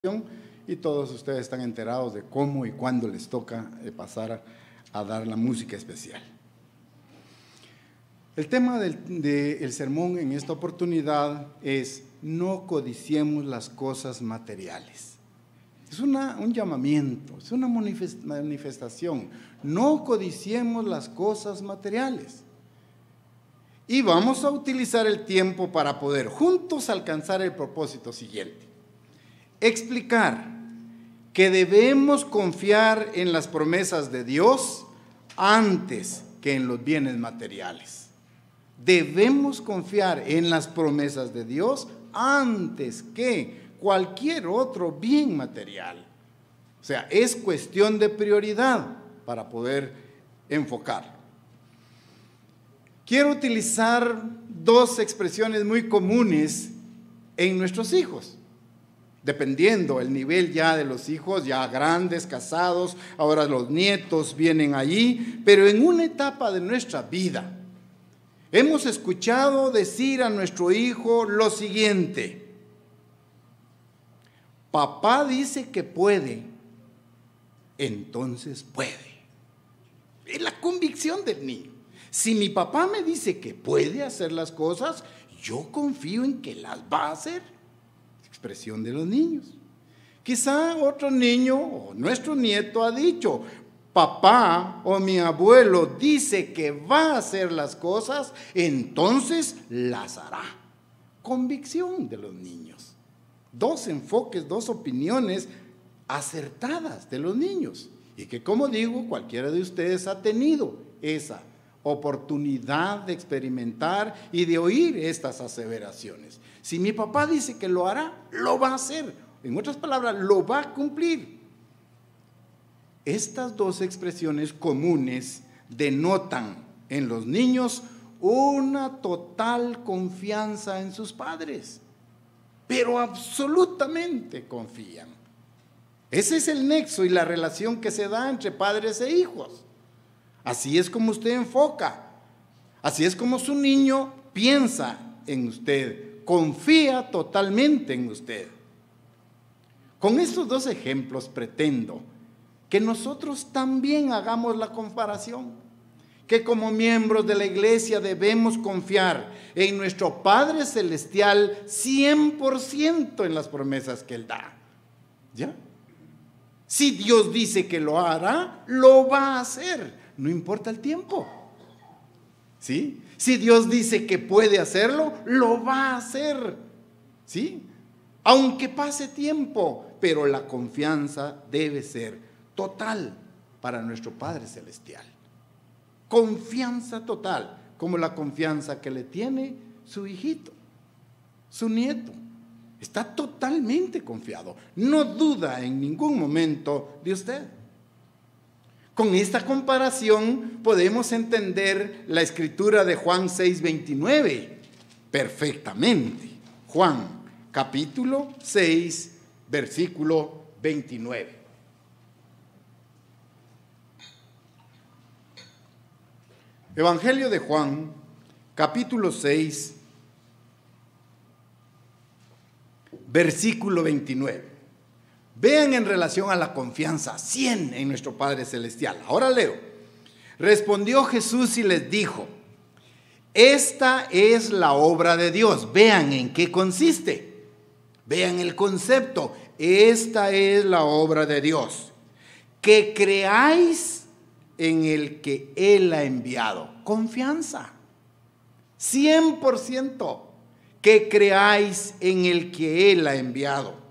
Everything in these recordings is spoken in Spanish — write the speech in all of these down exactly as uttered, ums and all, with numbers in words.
y todos ustedes están enterados de cómo y cuándo les toca pasar a dar la música especial. El tema del, del sermón en esta oportunidad es: no codiciemos las cosas materiales. Es una, un llamamiento, es una manifestación. No codiciemos las cosas materiales. Y vamos a utilizar el tiempo para poder juntos alcanzar el propósito siguiente: explicar que debemos confiar en las promesas de Dios antes que en los bienes materiales. Debemos confiar en las promesas de Dios antes que cualquier otro bien material. O sea, es cuestión de prioridad para poder enfocar. Quiero utilizar dos expresiones muy comunes en nuestros hijos, dependiendo el nivel ya de los hijos, ya grandes, casados, ahora los nietos vienen allí, pero en una etapa de nuestra vida hemos escuchado decir a nuestro hijo lo siguiente: papá dice que puede, entonces puede. Es la convicción del niño. Si mi papá me dice que puede hacer las cosas, yo confío en que las va a hacer. Expresión de los niños. Quizá otro niño o nuestro nieto ha dicho: papá o mi abuelo dice que va a hacer las cosas, entonces las hará. Convicción de los niños. Dos enfoques, dos opiniones acertadas de los niños, y que, como digo, cualquiera de ustedes ha tenido esa oportunidad de experimentar y de oír estas aseveraciones. Si mi papá dice que lo hará, lo va a hacer. En otras palabras, lo va a cumplir. Estas dos expresiones comunes denotan en los niños una total confianza en sus padres, pero absolutamente confían. Ese es el nexo y la relación que se da entre padres e hijos. Así es como usted enfoca, así es como su niño piensa en usted, confía totalmente en usted. Con estos dos ejemplos pretendo que nosotros también hagamos la comparación, que como miembros de la iglesia debemos confiar en nuestro Padre Celestial cien por ciento en las promesas que Él da. ¿Ya? Si Dios dice que lo hará, lo va a hacer. No importa el tiempo, ¿sí? Si Dios dice que puede hacerlo, lo va a hacer, ¿sí? Aunque pase tiempo, pero la confianza debe ser total para nuestro Padre Celestial. Confianza total, como la confianza que le tiene su hijito, su nieto. Está totalmente confiado, no duda en ningún momento de usted. Con esta comparación podemos entender la escritura de Juan seis veintinueve perfectamente. Juan capítulo seis versículo veintinueve. Evangelio de Juan capítulo seis versículo veintinueve. Vean en relación a la confianza, cien en nuestro Padre Celestial. Ahora leo. Respondió Jesús y les dijo: esta es la obra de Dios. Vean en qué consiste. Vean el concepto. Esta es la obra de Dios: que creáis en el que Él ha enviado. Confianza. cien por ciento. Que creáis en el que Él ha enviado.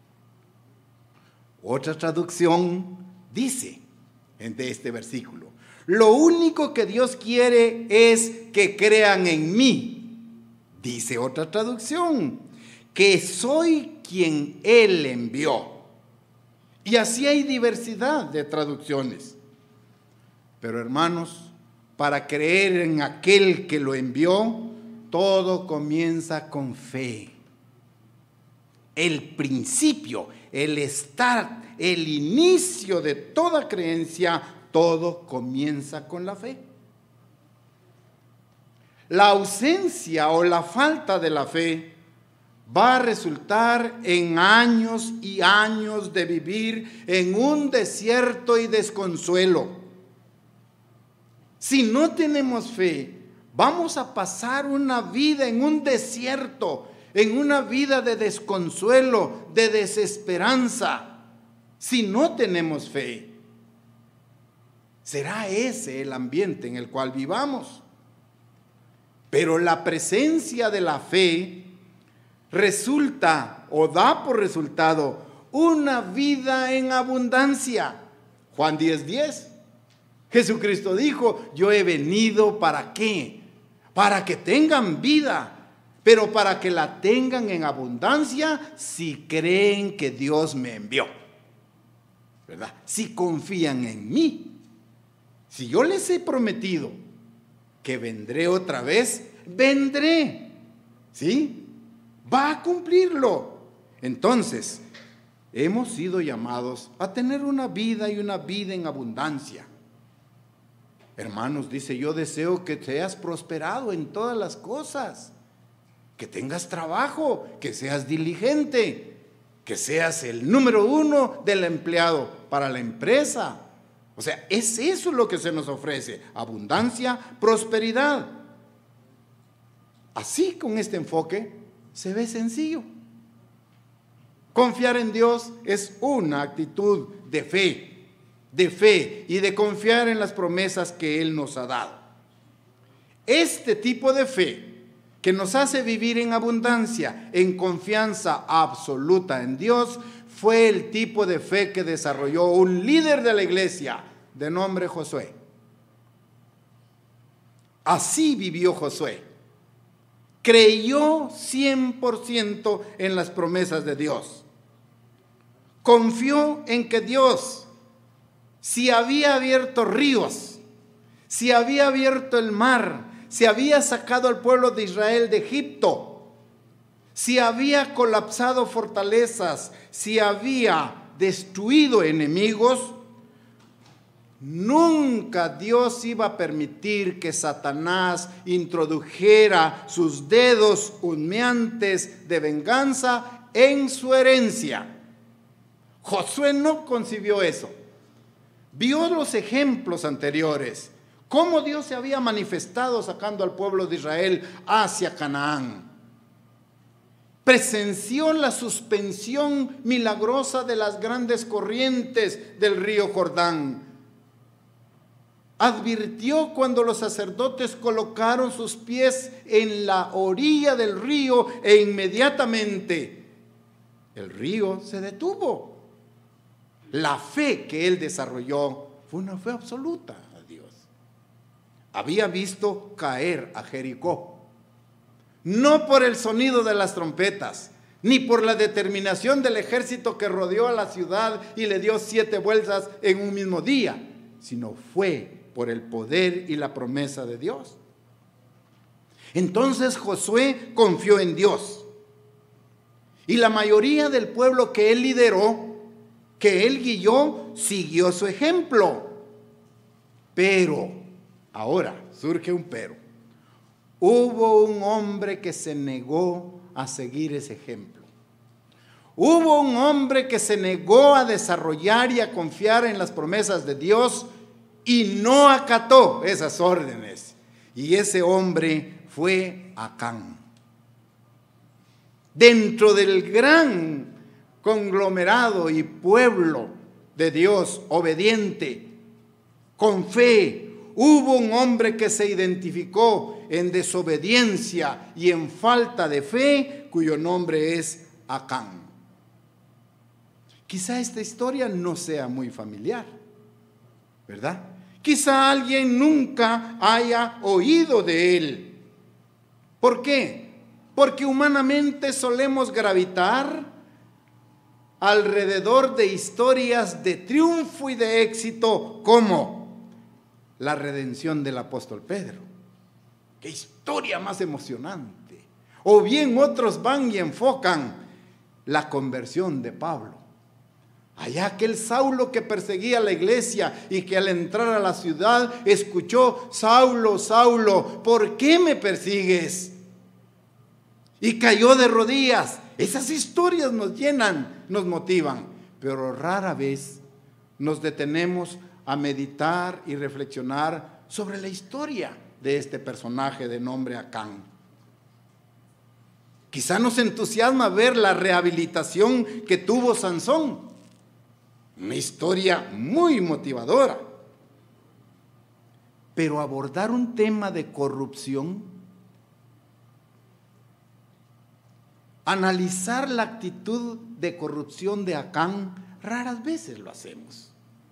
Otra traducción dice de este versículo: lo único que Dios quiere es que crean en mí. Dice otra traducción: que soy quien Él envió. Y así hay diversidad de traducciones. Pero hermanos, para creer en aquel que lo envió, todo comienza con fe. El principio, el start, el inicio de toda creencia, todo comienza con la fe. La ausencia o la falta de la fe va a resultar en años y años de vivir en un desierto y desconsuelo. Si no tenemos fe, vamos a pasar una vida en un desierto, en una vida de desconsuelo, de desesperanza. Si no tenemos fe, será ese el ambiente en el cual vivamos. Pero la presencia de la fe resulta o da por resultado una vida en abundancia. Juan diez diez. Jesucristo dijo: yo he venido ¿para qué? Para que tengan vida, pero para que la tengan en abundancia si creen que Dios me envió, ¿verdad? Si confían en mí. Si yo les he prometido que vendré otra vez, vendré, ¿sí? Va a cumplirlo. Entonces, hemos sido llamados a tener una vida y una vida en abundancia. Hermanos, dice: yo deseo que seas prosperado en todas las cosas, que tengas trabajo, que seas diligente, que seas el número uno del empleado para la empresa. O sea, es eso lo que se nos ofrece: abundancia, prosperidad. Así, con este enfoque, se ve sencillo. Confiar en Dios es una actitud de fe, de fe y de confiar en las promesas que Él nos ha dado. Este tipo de fe que nos hace vivir en abundancia, en confianza absoluta en Dios, fue el tipo de fe que desarrolló un líder de la iglesia de nombre Josué. Así vivió Josué. Creyó cien por ciento en las promesas de Dios. Confió en que Dios, si había abierto ríos, si había abierto el mar, si había sacado al pueblo de Israel de Egipto, si había colapsado fortalezas, si había destruido enemigos, nunca Dios iba a permitir que Satanás introdujera sus dedos humeantes de venganza en su herencia. Josué no concibió eso. Vio los ejemplos anteriores, cómo Dios se había manifestado sacando al pueblo de Israel hacia Canaán. Presenció la suspensión milagrosa de las grandes corrientes del río Jordán. Advirtió cuando los sacerdotes colocaron sus pies en la orilla del río e inmediatamente el río se detuvo. La fe que él desarrolló fue una fe absoluta a Dios. Había visto caer a Jericó, no por el sonido de las trompetas, ni por la determinación del ejército que rodeó a la ciudad y le dio siete vueltas en un mismo día, sino fue por el poder y la promesa de Dios. Entonces Josué confió en Dios. Y la mayoría del pueblo que él lideró, que él guió, siguió su ejemplo. Pero, ahora surge un pero. Hubo un hombre que se negó a seguir ese ejemplo. Hubo un hombre que se negó a desarrollar y a confiar en las promesas de Dios y no acató esas órdenes. Y ese hombre fue Acán. Dentro del gran conglomerado y pueblo de Dios obediente, con fe, hubo un hombre que se identificó en desobediencia y en falta de fe, cuyo nombre es Acán. Quizá esta historia no sea muy familiar, ¿verdad? Quizá alguien nunca haya oído de él. ¿Por qué? Porque humanamente solemos gravitar alrededor de historias de triunfo y de éxito, como la redención del apóstol Pedro. ¡Qué historia más emocionante! O bien otros van y enfocan la conversión de Pablo. Allá aquel Saulo que perseguía a la iglesia y que al entrar a la ciudad escuchó: Saulo, Saulo, ¿por qué me persigues? y cayó de rodillas. Esas historias nos llenan, nos motivan, pero rara vez nos detenemos a meditar y reflexionar sobre la historia de este personaje de nombre Acán. Quizá nos entusiasma ver la rehabilitación que tuvo Sansón, una historia muy motivadora, pero abordar un tema de corrupción, analizar la actitud de corrupción de Acán, raras veces lo hacemos.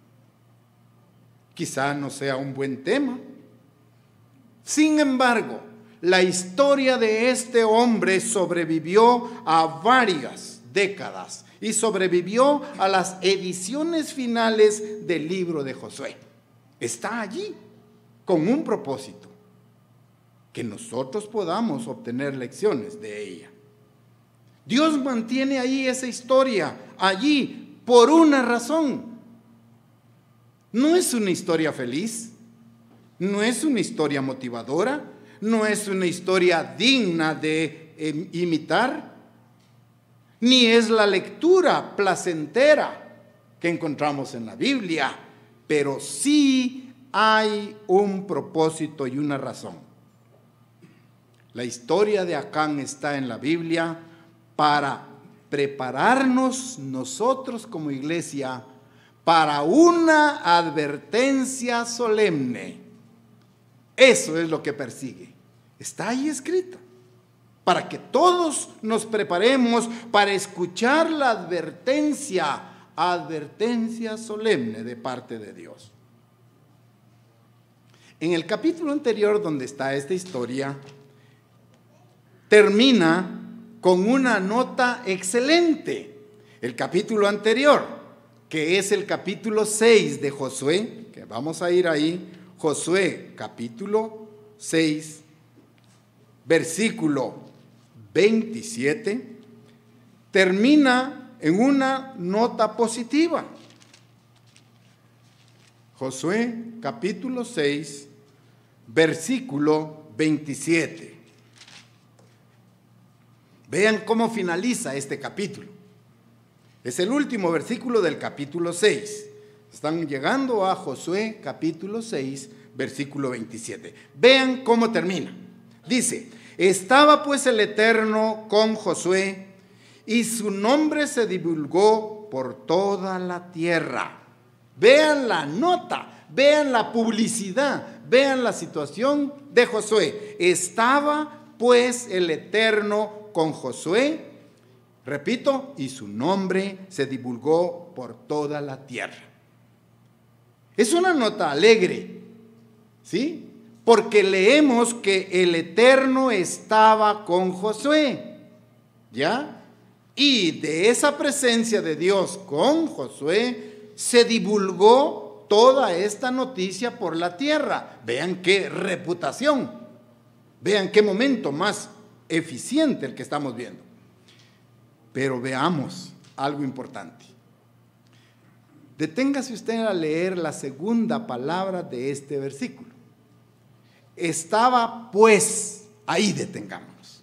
Quizá no sea un buen tema. Sin embargo, la historia de este hombre sobrevivió a varias décadas y sobrevivió a las ediciones finales del libro de Josué. Está allí con un propósito, que nosotros podamos obtener lecciones de ella. Dios mantiene ahí esa historia, allí, por una razón. No es una historia feliz, no es una historia motivadora, no es una historia digna de eh, imitar, ni es la lectura placentera que encontramos en la Biblia, pero sí hay un propósito y una razón. La historia de Acán está en la Biblia para prepararnos nosotros como iglesia para una advertencia solemne. Eso es lo que persigue. Está ahí escrito, para que todos nos preparemos para escuchar la advertencia, advertencia solemne de parte de Dios. En el capítulo anterior, donde está esta historia, termina con una nota excelente. El capítulo anterior, que es el capítulo seis de Josué, que vamos a ir ahí, Josué capítulo seis, versículo veintisiete, termina en una nota positiva. Josué capítulo seis, versículo veintisiete. Vean cómo finaliza este capítulo. Es el último versículo del capítulo seis. Están llegando a Josué capítulo seis, versículo veintisiete. Vean cómo termina. Dice: estaba pues el Eterno con Josué, y su nombre se divulgó por toda la tierra. Vean la nota, vean la publicidad, vean la situación de Josué. Estaba pues el Eterno con Josué, repito, y su nombre se divulgó por toda la tierra. Es una nota alegre, ¿sí? Porque leemos que el Eterno estaba con Josué, ¿ya? Y de esa presencia de Dios con Josué se divulgó toda esta noticia por la tierra. Vean qué reputación, vean qué momento más eficiente el que estamos viendo. Pero veamos algo importante. Deténgase usted a leer la segunda palabra de este versículo. Estaba pues, ahí detengámonos.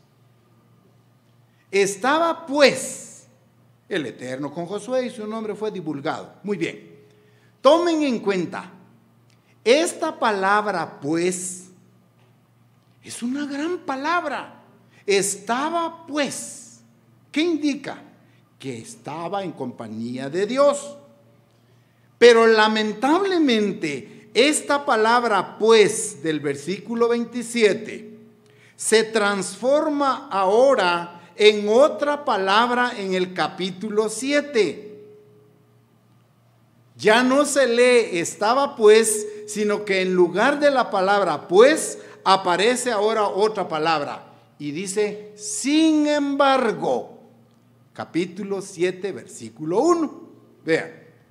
Estaba pues el Eterno con Josué y su nombre fue divulgado. Muy bien. Tomen en cuenta, esta palabra pues es una gran palabra. Estaba pues, ¿qué indica? Que estaba en compañía de Dios. Pero lamentablemente, esta palabra pues del versículo veintisiete se transforma ahora en otra palabra en el capítulo siete. Ya no se lee estaba pues, sino que en lugar de la palabra pues, aparece ahora otra palabra. Y dice, sin embargo, capítulo siete, versículo uno. Vean.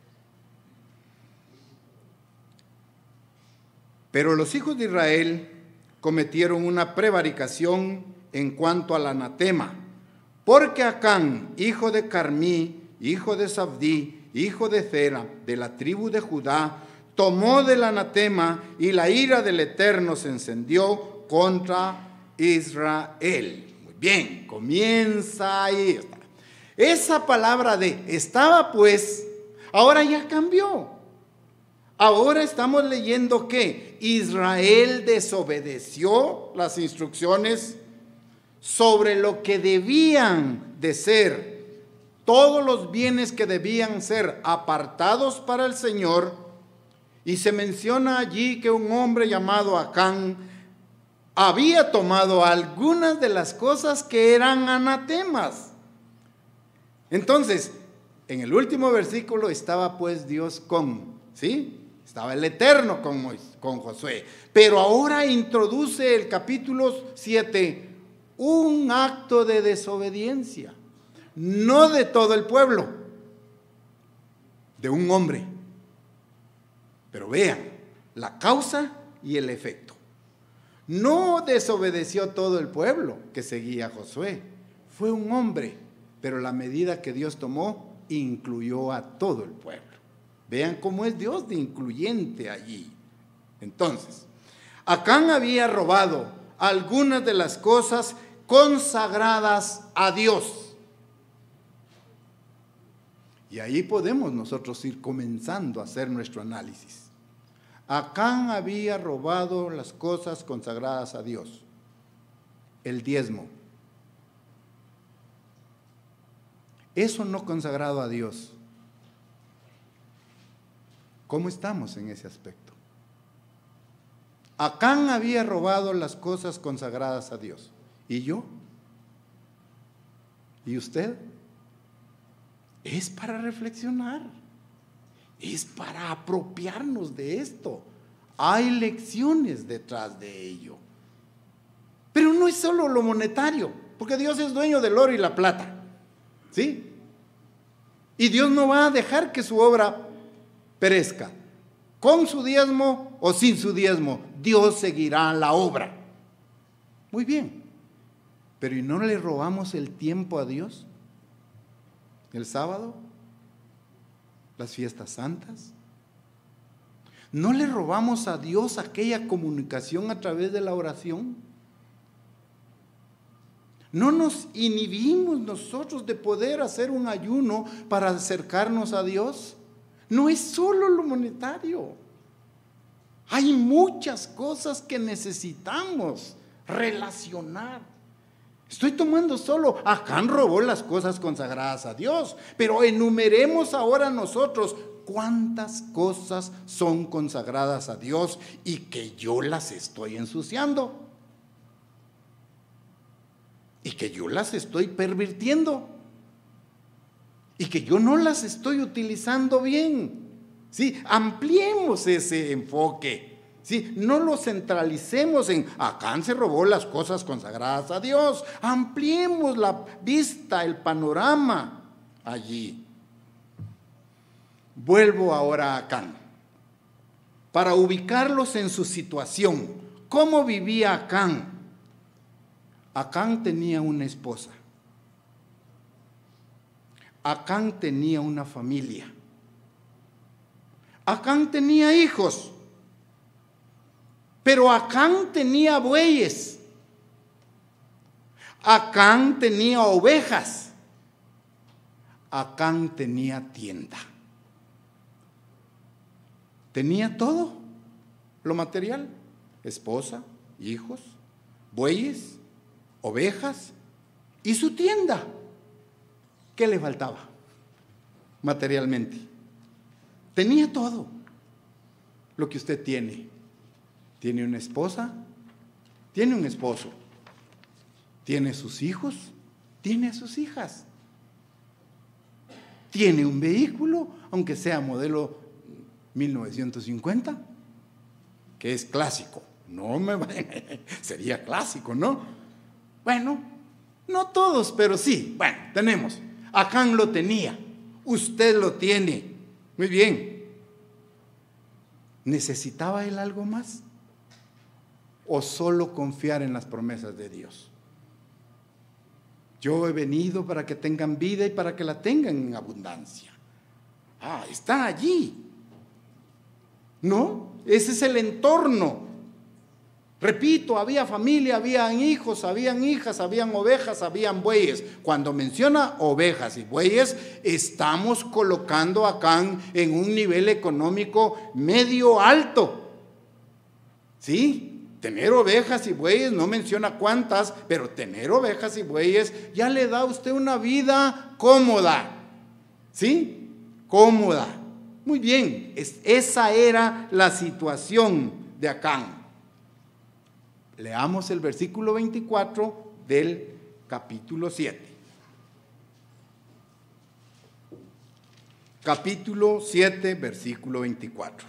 Pero los hijos de Israel cometieron una prevaricación en cuanto al anatema, porque Acán, hijo de Carmí, hijo de Sabdí, hijo de Zera, de la tribu de Judá, tomó del anatema y la ira del Eterno se encendió contra Israel. Muy bien, comienza ahí. Está. Esa palabra de estaba pues, ahora ya cambió. Ahora estamos leyendo que Israel desobedeció las instrucciones sobre lo que debían de ser, todos los bienes que debían ser apartados para el Señor. Y se menciona allí que un hombre llamado Acán había tomado algunas de las cosas que eran anatemas. Entonces, en el último versículo estaba pues Dios con, ¿sí? Estaba el Eterno con, Moisés, con Josué. Pero ahora introduce el capítulo siete un acto de desobediencia. No de todo el pueblo, de un hombre. Pero vean, la causa y el efecto. No desobedeció todo el pueblo que seguía a Josué. Fue un hombre, pero la medida que Dios tomó incluyó a todo el pueblo. Vean cómo es Dios de incluyente allí. Entonces, Acán había robado algunas de las cosas consagradas a Dios. Y ahí podemos nosotros ir comenzando a hacer nuestro análisis. Acán había robado las cosas consagradas a Dios. El diezmo. Eso no consagrado a Dios. ¿Cómo estamos en ese aspecto? Acán había robado las cosas consagradas a Dios. ¿Y yo? ¿Y usted? Es para reflexionar. Es para apropiarnos de esto. Hay lecciones detrás de ello. Pero no es solo lo monetario, porque Dios es dueño del oro y la plata. ¿Sí? Y Dios no va a dejar que su obra perezca. Con su diezmo o sin su diezmo, Dios seguirá la obra. Muy bien. Pero ¿y no le robamos el tiempo a Dios? ¿El sábado? ¿Las fiestas santas? ¿No le robamos a Dios aquella comunicación a través de la oración? ¿No nos inhibimos nosotros de poder hacer un ayuno para acercarnos a Dios? No es solo lo monetario. Hay muchas cosas que necesitamos relacionar. Estoy tomando solo, Acán robó las cosas consagradas a Dios, pero enumeremos ahora nosotros cuántas cosas son consagradas a Dios y que yo las estoy ensuciando. Y que yo las estoy pervirtiendo. Y que yo no las estoy utilizando bien. ¿Sí? Ampliemos ese enfoque. ¿Sí? No lo centralicemos en Acán se robó las cosas consagradas a Dios. Ampliemos la vista, el panorama allí. Vuelvo ahora a Acán para ubicarlos en su situación. ¿Cómo vivía Acán? Acán tenía una esposa. Acán tenía una familia. Acán tenía hijos. Pero Acán tenía bueyes. Acán tenía ovejas. Acán tenía tienda. Tenía todo lo material. Esposa, hijos, bueyes, ovejas y su tienda. ¿Qué le faltaba materialmente? Tenía todo lo que usted tiene. Tiene una esposa, tiene un esposo, tiene sus hijos, tiene sus hijas, tiene un vehículo, aunque sea modelo mil novecientos cincuenta, que es clásico. No me va, sería clásico, ¿no? Bueno, no todos, pero sí. Bueno, tenemos. Acán lo tenía, usted lo tiene. Muy bien. ¿Necesitaba él algo más? ¿O solo confiar en las promesas de Dios? Yo he venido para que tengan vida y para que la tengan en abundancia. Ah, está allí. ¿No? Ese es el entorno. Repito, había familia, habían hijos, habían hijas, habían ovejas, habían bueyes. Cuando menciona ovejas y bueyes, estamos colocando a Acán en un nivel económico medio alto. ¿Sí? Tener ovejas y bueyes, no menciona cuántas, pero tener ovejas y bueyes ya le da a usted una vida cómoda. ¿Sí? Cómoda. Muy bien, es, esa era la situación de Acán. Leamos el versículo veinticuatro del capítulo siete. Capítulo siete, versículo veinticuatro.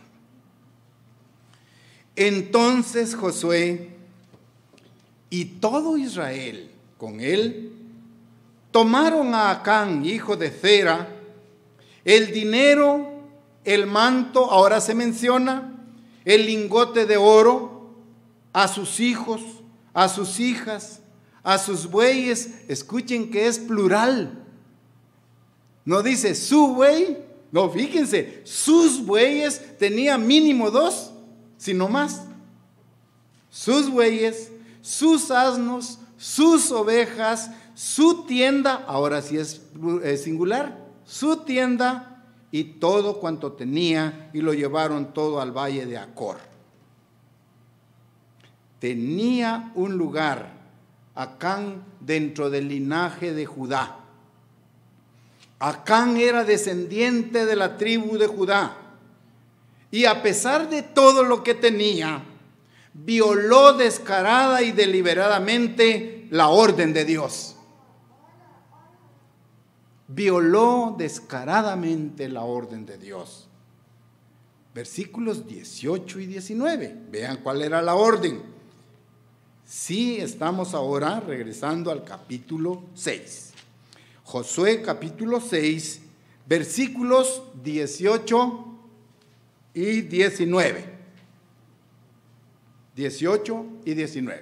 Entonces Josué y todo Israel con él tomaron a Acán, hijo de Zera, el dinero, el manto, ahora se menciona, el lingote de oro, a sus hijos, a sus hijas, a sus bueyes. Escuchen que es plural. No dice su buey, no, fíjense, sus bueyes tenía mínimo dos, sino más. Sus bueyes, sus asnos, sus ovejas, su tienda, ahora sí es singular, su tienda y todo cuanto tenía, y lo llevaron todo al valle de Acor. Tenía un lugar Acán dentro del linaje de Judá. Acán era descendiente de la tribu de Judá, y a pesar de todo lo que tenía, violó descarada y deliberadamente la orden de Dios. Violó descaradamente la orden de Dios. Versículos dieciocho y diecinueve. Vean cuál era la orden. Sí, estamos ahora regresando al capítulo seis. Josué capítulo seis, versículos dieciocho y diecinueve. dieciocho y diecinueve.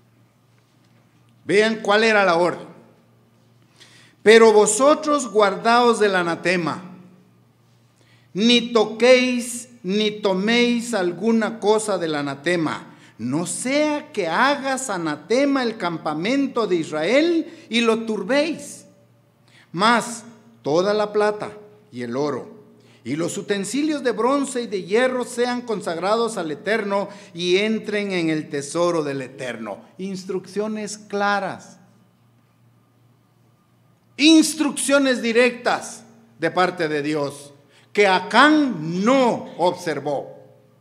Vean cuál era la orden. Pero vosotros guardaos del anatema, ni toquéis ni toméis alguna cosa del anatema, no sea que hagas anatema el campamento de Israel y lo turbéis. Mas toda la plata y el oro y los utensilios de bronce y de hierro sean consagrados al Eterno y entren en el tesoro del Eterno. Instrucciones claras. Instrucciones directas de parte de Dios que Acán no observó.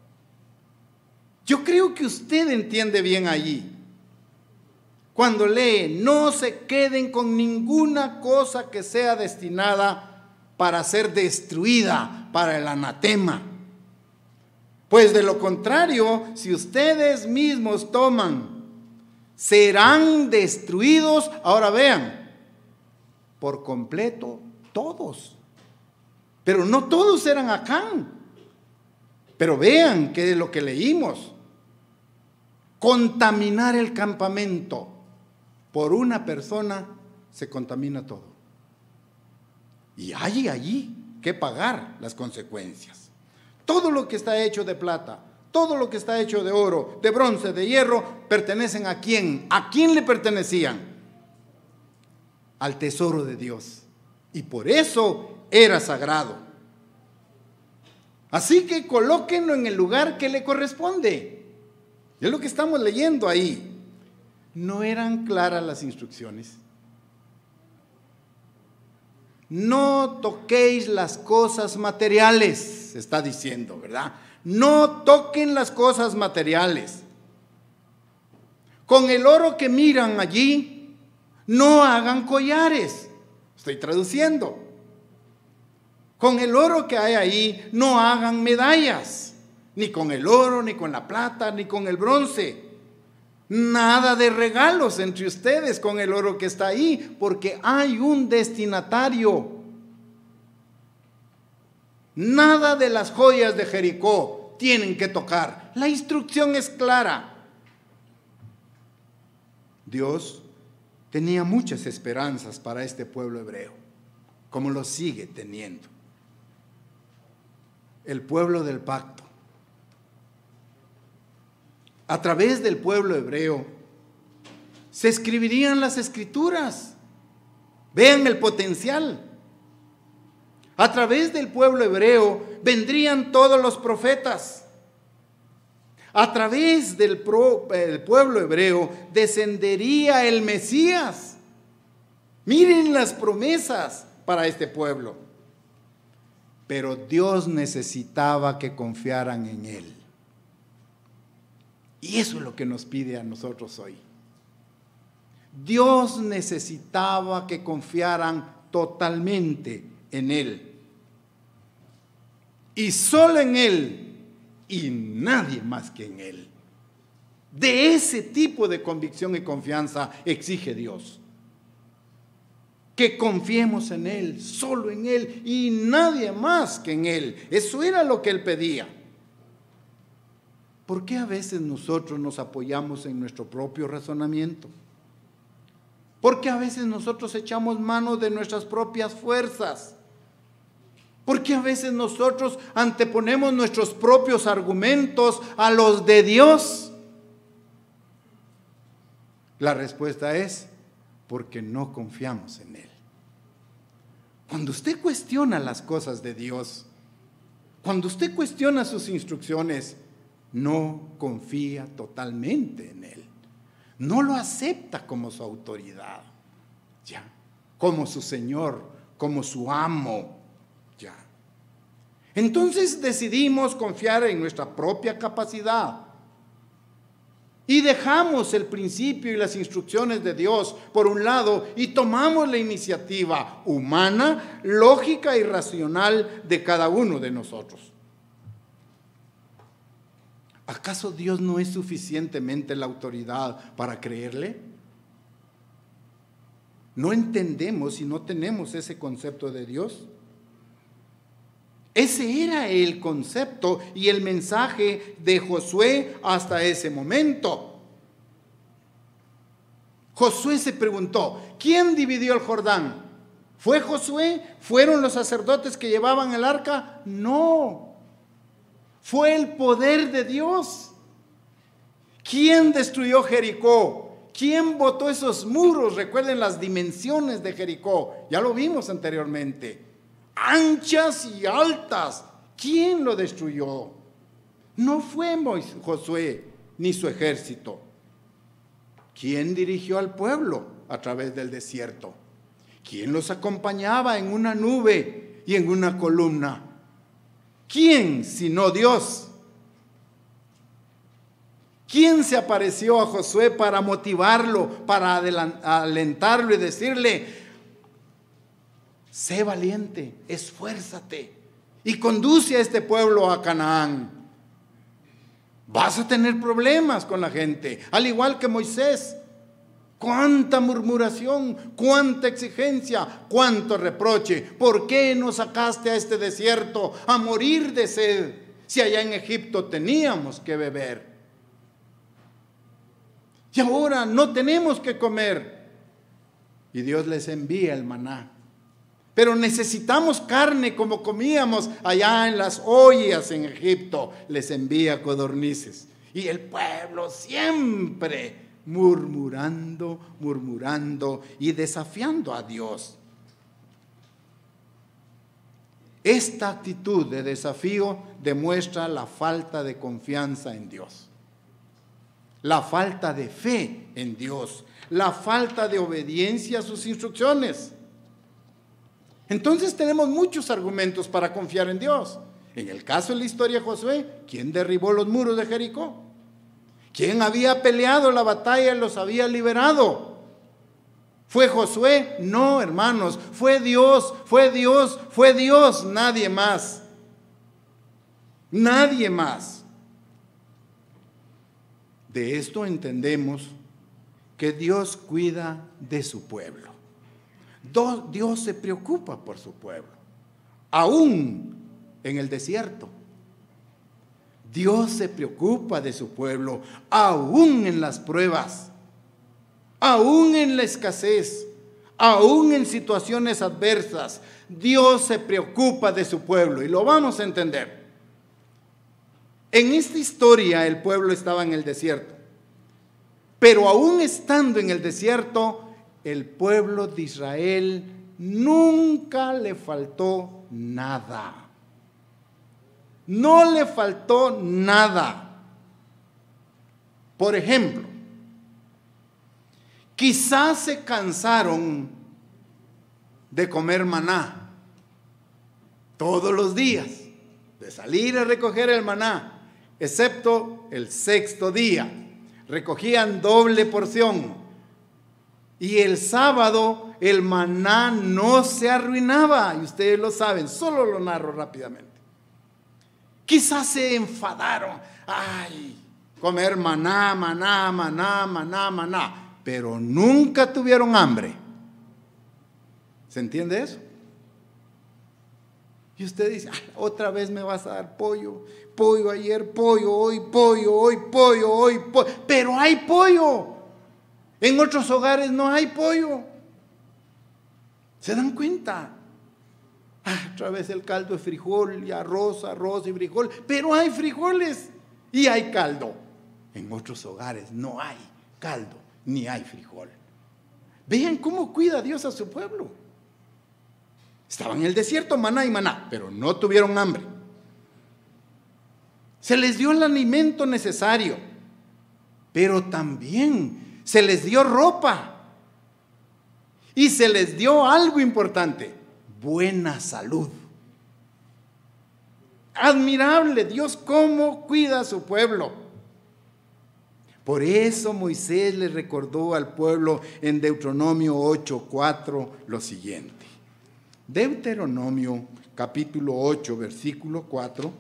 Yo creo que usted entiende bien allí. Cuando lee, no se queden con ninguna cosa que sea destinada para ser destruida, para el anatema. Pues de lo contrario, si ustedes mismos toman, serán destruidos. Ahora vean, por completo todos. Pero no todos eran Acán. Pero vean que de lo que leímos, contaminar el campamento por una persona, se contamina todo. Y hay allí que pagar las consecuencias. Todo lo que está hecho de plata, todo lo que está hecho de oro, de bronce, de hierro, pertenecen a quién. ¿A quién le pertenecían? Al tesoro de Dios. Y por eso era sagrado. Así que colóquenlo en el lugar que le corresponde. Es lo que estamos leyendo ahí. ¿No eran claras las instrucciones? No toquéis las cosas materiales, está diciendo, ¿verdad? No toquen las cosas materiales. Con el oro que miran allí, no hagan collares. Estoy traduciendo. Con el oro que hay ahí, no hagan medallas. Ni con el oro, ni con la plata, ni con el bronce. Nada de regalos entre ustedes con el oro que está ahí, porque hay un destinatario. Nada de las joyas de Jericó tienen que tocar. La instrucción es clara. Dios tenía muchas esperanzas para este pueblo hebreo, como lo sigue teniendo. El pueblo del pacto. a través del pueblo hebreo, se escribirían las escrituras. Vean el potencial. A través del pueblo hebreo vendrían todos los profetas. A través del, pro, del pueblo hebreo descendería el Mesías. Miren las promesas para este pueblo. Pero Dios necesitaba que confiaran en Él. Y eso es lo que nos pide a nosotros hoy. Dios necesitaba que confiaran totalmente en Él. Y solo en Él y nadie más que en Él. De ese tipo de convicción y confianza exige Dios. Que confiemos en Él, solo en Él y nadie más que en Él. Eso era lo que Él pedía. ¿Por qué a veces nosotros nos apoyamos en nuestro propio razonamiento? ¿Por qué a veces nosotros echamos mano de nuestras propias fuerzas? ¿Por qué a veces nosotros anteponemos nuestros propios argumentos a los de Dios? La respuesta es porque no confiamos en Él. Cuando usted cuestiona las cosas de Dios, cuando usted cuestiona sus instrucciones, no confía totalmente en Él. No lo acepta como su autoridad, ya, como su Señor, como su amo, ya. Entonces decidimos confiar en nuestra propia capacidad y dejamos el principio y las instrucciones de Dios por un lado y tomamos la iniciativa humana, lógica y racional de cada uno de nosotros. ¿Acaso Dios no es suficientemente la autoridad para creerle? ¿No entendemos y no tenemos ese concepto de Dios? Ese era el concepto y el mensaje de Josué hasta ese momento. Josué se preguntó, ¿quién dividió el Jordán? ¿Fue Josué? ¿Fueron los sacerdotes que llevaban el arca? No. Fue el poder de Dios. ¿Quién destruyó Jericó? ¿Quién botó esos muros? Recuerden las dimensiones de Jericó. Ya lo vimos anteriormente. Anchas y altas. ¿Quién lo destruyó? No fue Moisés, Josué ni su ejército. ¿Quién dirigió al pueblo a través del desierto? ¿Quién los acompañaba en una nube y en una columna? ¿Quién sino Dios? ¿Quién se apareció a Josué para motivarlo, para alentarlo y decirle, sé valiente, esfuérzate y conduce a este pueblo a Canaán? Vas a tener problemas con la gente, al igual que Moisés. Cuánta murmuración, cuánta exigencia, cuánto reproche. ¿Por qué nos sacaste a este desierto a morir de sed si allá en Egipto teníamos que beber? Y ahora no tenemos que comer. Y Dios les envía el maná. Pero necesitamos carne como comíamos allá en las ollas en Egipto. Les envía codornices. Y el pueblo siempre murmurando, murmurando y desafiando a Dios. Esta actitud de desafío demuestra la falta de confianza en Dios, la falta de fe en Dios, la falta de obediencia a sus instrucciones. Entonces tenemos muchos argumentos para confiar en Dios. En el caso de la historia de Josué, ¿quién derribó los muros de Jericó? ¿Quién había peleado la batalla y los había liberado? ¿Fue Josué? No, hermanos, fue Dios, fue Dios, fue Dios, nadie más. Nadie más. De esto entendemos que Dios cuida de su pueblo. Dios se preocupa por su pueblo, aún en el desierto. Dios se preocupa de su pueblo, aún en las pruebas, aún en la escasez, aún en situaciones adversas. Dios se preocupa de su pueblo y lo vamos a entender. En esta historia el pueblo estaba en el desierto, pero aún estando en el desierto, el pueblo de Israel nunca le faltó nada. No le faltó nada. Por ejemplo, quizás se cansaron de comer maná todos los días, de salir a recoger el maná, excepto el sexto día. Recogían doble porción. Y el sábado el maná no se arruinaba. Y ustedes lo saben, solo lo narro rápidamente. Quizás se enfadaron. Ay, comer maná, maná, maná, maná, maná. Pero nunca tuvieron hambre. ¿Se entiende eso? Y usted dice, otra vez me vas a dar pollo. Pollo ayer, pollo hoy, pollo hoy, pollo hoy, pollo. Pero hay pollo. En otros hogares no hay pollo. ¿Se dan cuenta? Ah, otra vez el caldo de frijol y arroz, arroz y frijol. Pero hay frijoles y hay caldo. En otros hogares no hay caldo ni hay frijol. Vean cómo cuida Dios a su pueblo. Estaban en el desierto, maná y maná, pero no tuvieron hambre. Se les dio el alimento necesario, pero también se les dio ropa y se les dio algo importante, buena salud. Admirable Dios cómo cuida a su pueblo. Por eso Moisés le recordó al pueblo en Deuteronomio ocho cuatro lo siguiente. Deuteronomio capítulo ocho versículo cuatro.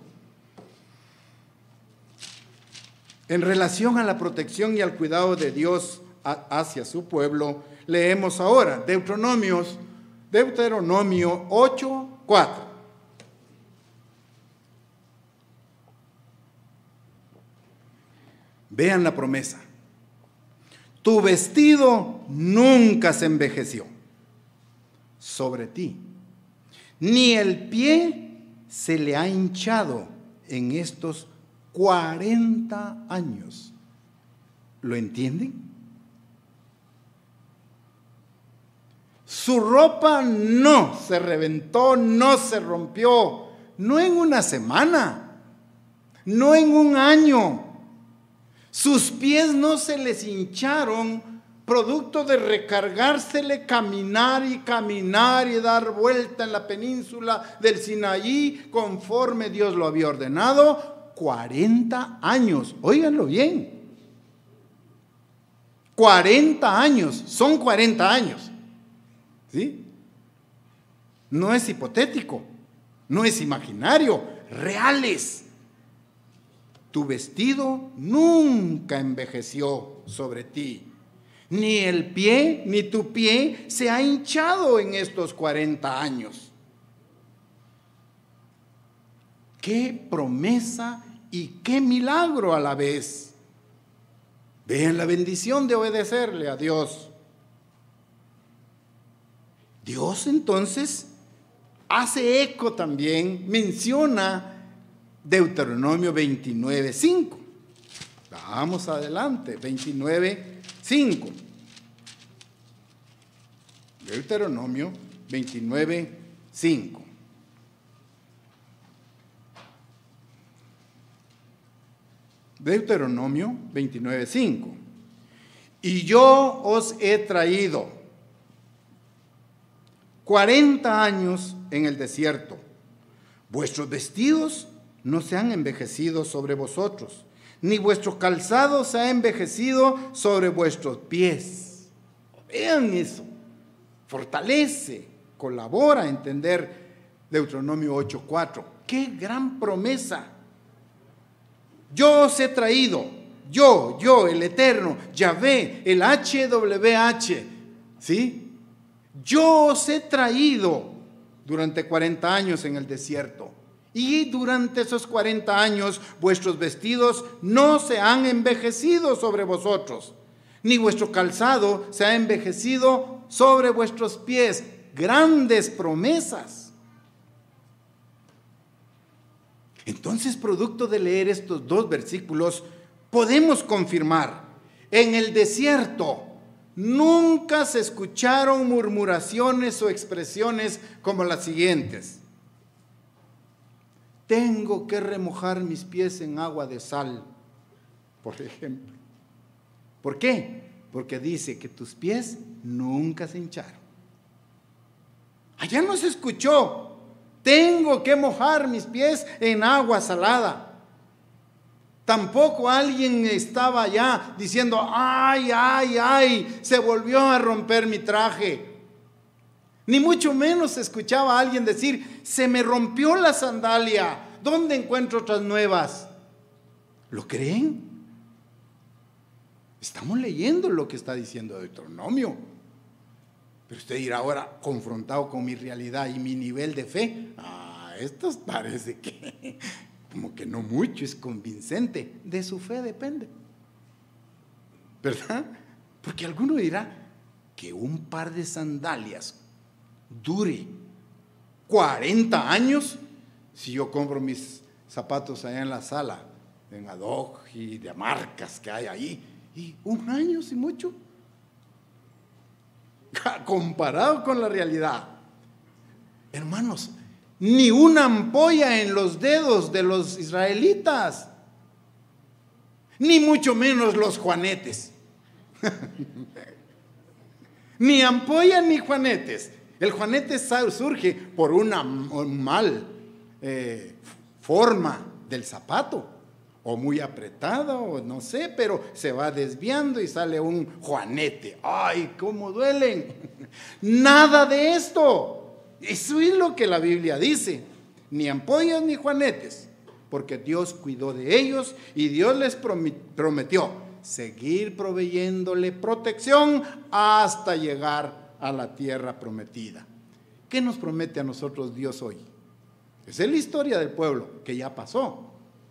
En relación a la protección y al cuidado de Dios hacia su pueblo, leemos ahora Deuteronomio, Deuteronomio ocho cuatro. Vean la promesa. Tu vestido nunca se envejeció sobre ti, ni el pie se le ha hinchado en estos cuarenta años. ¿Lo entienden? Su ropa no se reventó, no se rompió, no en una semana, no en un año. Sus pies no se les hincharon producto de recargársele caminar y caminar y dar vuelta en la península del Sinaí conforme Dios lo había ordenado. cuarenta años, óiganlo bien. cuarenta años, son cuarenta años. ¿Sí? No es hipotético, no es imaginario, reales. Tu vestido nunca envejeció sobre ti, ni el pie, ni tu pie se ha hinchado en estos cuarenta años. ¡Qué promesa y qué milagro a la vez! Vean la bendición de obedecerle a Dios. Dios entonces hace eco también, menciona Deuteronomio veintinueve cinco. Vamos adelante, veintinueve cinco. Deuteronomio veintinueve cinco. Deuteronomio veintinueve cinco. Y yo os he traído cuarenta años en el desierto. Vuestros vestidos no se han envejecido sobre vosotros, ni vuestro calzado se ha envejecido sobre vuestros pies. Vean eso. Fortalece, colabora a entender Deuteronomio ocho cuatro. ¡Qué gran promesa! Yo os he traído, yo, yo, el Eterno, Yahvé, el H W H, ¿sí? Yo os he traído durante cuarenta años en el desierto. Y durante esos cuarenta años vuestros vestidos no se han envejecido sobre vosotros, ni vuestro calzado se ha envejecido sobre vuestros pies. Grandes promesas. Entonces, producto de leer estos dos versículos, podemos confirmar, en el desierto nunca se escucharon murmuraciones o expresiones como las siguientes: tengo que remojar mis pies en agua de sal, por ejemplo. ¿Por qué? Porque dice que tus pies nunca se hincharon. Allá no se escuchó: tengo que mojar mis pies en agua salada. Tampoco alguien estaba allá diciendo: ay, ay, ay, se volvió a romper mi traje. Ni mucho menos se escuchaba a alguien decir: se me rompió la sandalia, ¿dónde encuentro otras nuevas? ¿Lo creen? Estamos leyendo lo que está diciendo Deuteronomio. Pero usted dirá ahora, confrontado con mi realidad y mi nivel de fe, ah, esto parece que como que no mucho es convincente. De su fe depende, ¿verdad? Porque alguno dirá que un par de sandalias dure cuarenta años. Si yo compro mis zapatos allá en la sala, en ad hoc y de marcas que hay ahí, y un año si mucho, comparado con la realidad, hermanos, ni una ampolla en los dedos de los israelitas, ni mucho menos los juanetes. Ni ampolla ni juanetes. El juanete surge por una mal eh, forma del zapato, o muy apretada, o no sé, pero se va desviando y sale un juanete. ¡Ay, cómo duelen! Nada de esto. Eso es lo que la Biblia dice: ni ampollas ni juanetes, porque Dios cuidó de ellos y Dios les prometió seguir proveyéndole protección hasta llegar a la tierra prometida. ¿Qué nos promete a nosotros Dios hoy? Esa es la historia del pueblo que ya pasó.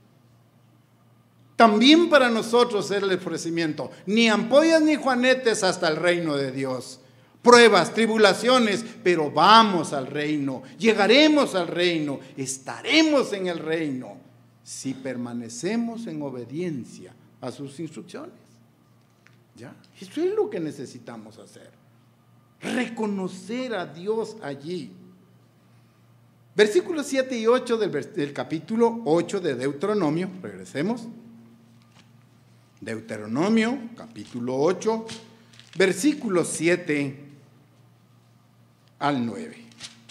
También para nosotros es el ofrecimiento: ni ampollas ni juanetes hasta el reino de Dios. Pruebas, tribulaciones, pero vamos al reino, llegaremos al reino, estaremos en el reino, si permanecemos en obediencia a sus instrucciones. ¿Ya? Eso es lo que necesitamos hacer. Reconocer a Dios allí. Versículos siete y ocho del, del capítulo ocho de Deuteronomio. Regresemos. Deuteronomio, capítulo ocho, versículos siete al nueve.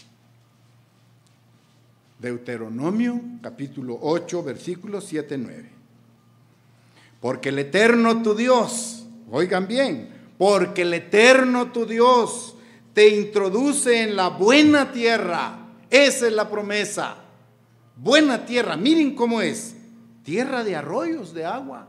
Deuteronomio, capítulo ocho, versículos siete y nueve. Porque el Eterno tu Dios, oigan bien, porque el Eterno tu Dios te introduce en la buena tierra. Esa es la promesa. Buena tierra, miren cómo es: tierra de arroyos de agua,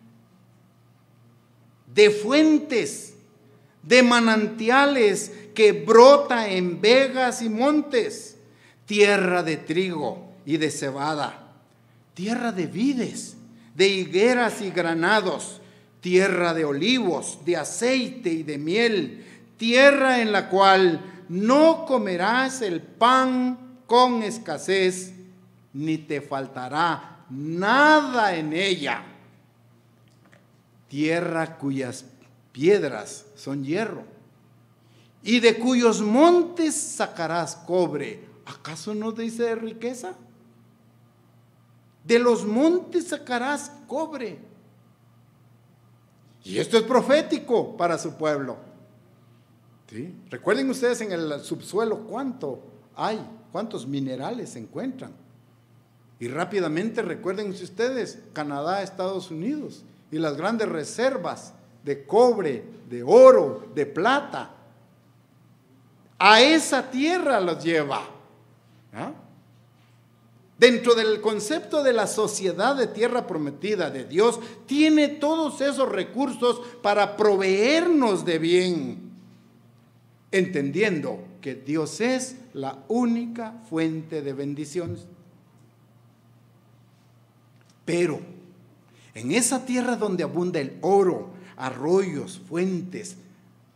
de fuentes, de manantiales que brota en vegas y montes, tierra de trigo y de cebada, tierra de vides, de higueras y granados, tierra de olivos, de aceite y de miel, tierra en la cual no comerás el pan con escasez, ni te faltará nada en ella. Tierra cuyas piedras son hierro, y de cuyos montes sacarás cobre. ¿Acaso no dice de riqueza? De los montes sacarás cobre. Y esto es profético para su pueblo. ¿Sí? Recuerden ustedes en el subsuelo cuánto hay, cuántos minerales se encuentran. Y rápidamente recuerden ustedes Canadá, Estados Unidos, y las grandes reservas de cobre, de oro, de plata. A esa tierra los lleva. ¿Ah? Dentro del concepto de la sociedad de tierra prometida de Dios, tiene todos esos recursos para proveernos de bien, entendiendo que Dios es la única fuente de bendiciones. Pero en esa tierra donde abunda el oro, arroyos, fuentes,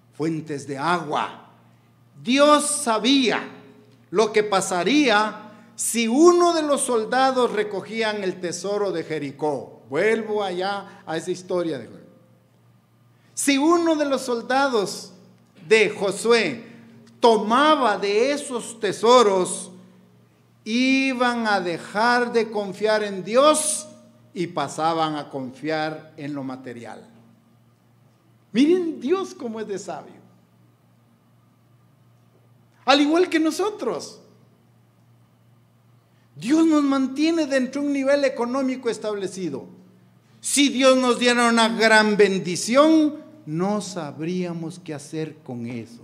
fuentes de agua, Dios sabía lo que pasaría si uno de los soldados recogían el tesoro de Jericó, vuelvo allá a esa historia de Josué. Si uno de los soldados de Josué tomaba de esos tesoros, iban a dejar de confiar en Dios y pasaban a confiar en lo material. Miren Dios cómo es de sabio. Al igual que nosotros, Dios nos mantiene dentro de un nivel económico establecido. Si Dios nos diera una gran bendición, no sabríamos qué hacer con eso.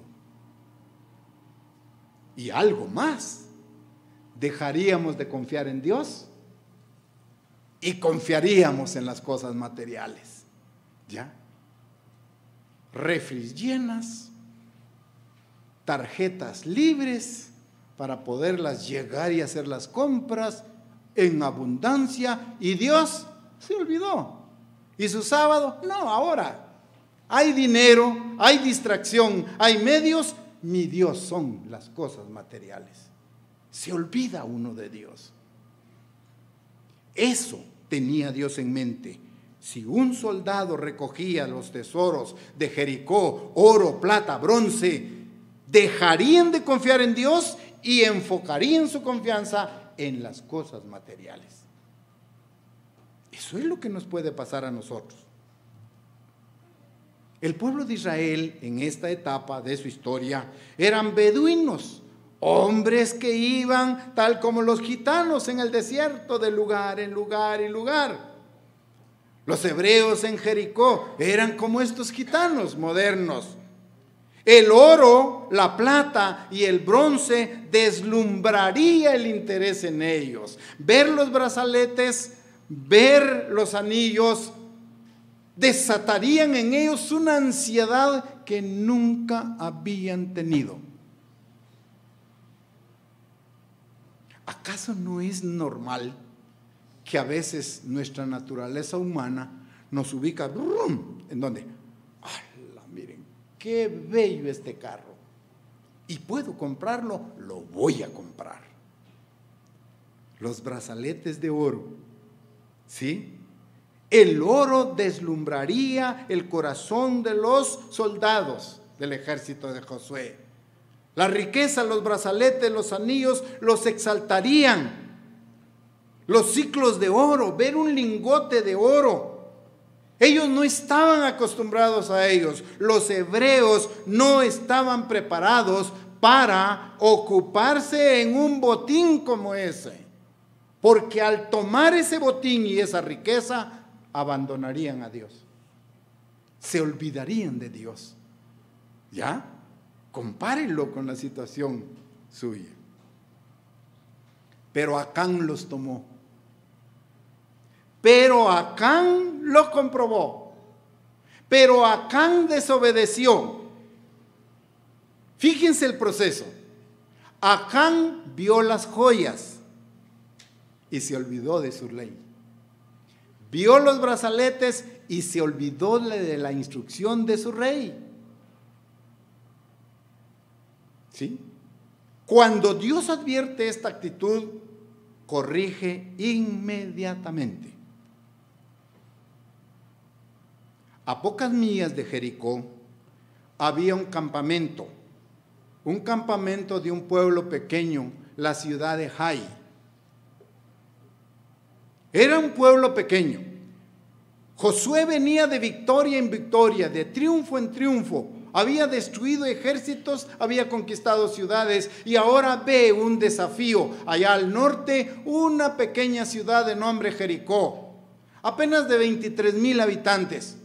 Y algo más, dejaríamos de confiar en Dios y confiaríamos en las cosas materiales. ¿Ya? Refris llenas, tarjetas libres para poderlas llegar y hacer las compras en abundancia, y Dios se olvidó. ¿Y su sábado? No, ahora hay dinero, hay distracción, hay medios. Mi Dios son las cosas materiales. Se olvida uno de Dios. Eso tenía Dios en mente. Si un soldado recogía los tesoros de Jericó, oro, plata, bronce, dejarían de confiar en Dios y enfocarían su confianza en las cosas materiales. Eso es lo que nos puede pasar a nosotros. El pueblo de Israel en esta etapa de su historia eran beduinos, hombres que iban tal como los gitanos en el desierto, de lugar en lugar y lugar. Los hebreos en Jericó eran como estos gitanos modernos. El oro, la plata y el bronce deslumbraría el interés en ellos. Ver los brazaletes, ver los anillos, desatarían en ellos una ansiedad que nunca habían tenido. ¿Acaso no es normal que a veces nuestra naturaleza humana nos ubica ¡brum! ¿En dónde? ¡Hala! Miren, qué bello este carro. Y puedo comprarlo, lo voy a comprar. Los brazaletes de oro, ¿sí? El oro deslumbraría el corazón de los soldados del ejército de Josué. La riqueza, los brazaletes, los anillos los exaltarían. Los ciclos de oro, ver un lingote de oro. Ellos no estaban acostumbrados a ellos. Los hebreos no estaban preparados para ocuparse en un botín como ese. Porque al tomar ese botín y esa riqueza, abandonarían a Dios. Se olvidarían de Dios. ¿Ya? Compárenlo con la situación suya. Pero Acán los tomó. Pero Acán lo comprobó. Pero Acán desobedeció. Fíjense el proceso. Acán vio las joyas y se olvidó de su ley. Vio los brazaletes y se olvidó de la instrucción de su rey. ¿Sí? Cuando Dios advierte esta actitud, corrige inmediatamente. A pocas millas de Jericó había un campamento, un campamento de un pueblo pequeño, la ciudad de Jai. Era un pueblo pequeño. Josué venía de victoria en victoria, de triunfo en triunfo. Había destruido ejércitos, había conquistado ciudades y ahora ve un desafío. Allá al norte, una pequeña ciudad de nombre Jericó, apenas de veintitrés mil habitantes.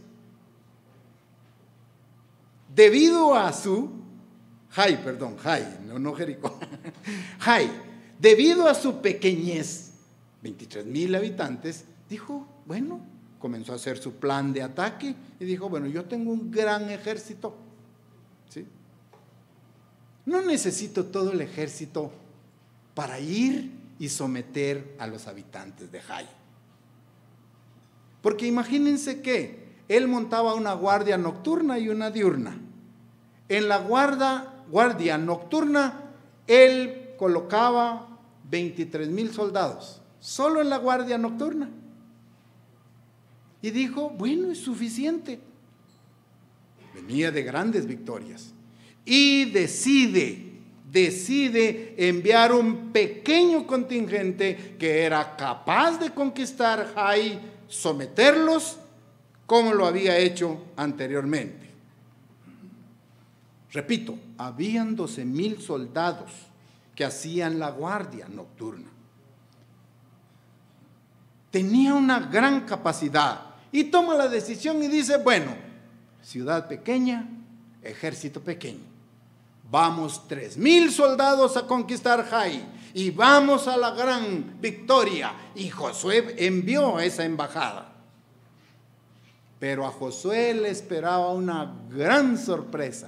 Debido a su, Jai, perdón, Jai, no, no Jericó, Jai, debido a su pequeñez, veintitrés mil habitantes, dijo, bueno, comenzó a hacer su plan de ataque y dijo, bueno, yo tengo un gran ejército, ¿sí? No necesito todo el ejército para ir y someter a los habitantes de Jai. Porque imagínense que él montaba una guardia nocturna y una diurna. En la guarda, guardia nocturna, él colocaba veintitrés mil soldados, solo en la guardia nocturna. Y dijo, bueno, es suficiente. Venía de grandes victorias. Y decide, decide enviar un pequeño contingente que era capaz de conquistar Jai, someterlos, como lo había hecho anteriormente. Repito, habían doce mil soldados que hacían la guardia nocturna. Tenía una gran capacidad y toma la decisión y dice, bueno, ciudad pequeña, ejército pequeño. Vamos tres mil soldados a conquistar Jai y vamos a la gran victoria. Y Josué envió esa embajada. Pero a Josué le esperaba una gran sorpresa.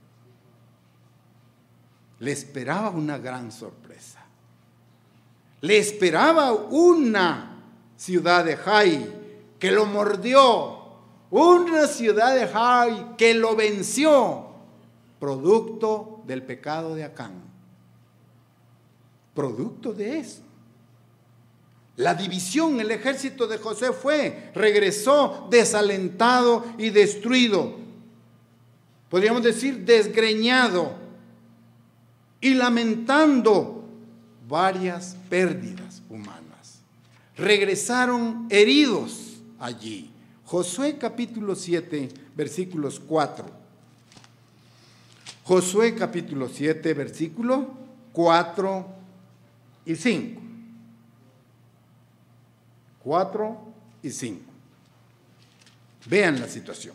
Le esperaba una gran sorpresa. Le esperaba una ciudad de Jai que lo mordió, una ciudad de Jai que lo venció, producto del pecado de Acán. Producto de eso. La división, el ejército de José fue, regresó desalentado y destruido. Podríamos decir desgreñado y lamentando varias pérdidas humanas. Regresaron heridos allí. Josué capítulo siete, versículos cuatro. Josué capítulo siete, versículo cuatro y cinco. cuatro y cinco. Vean la situación.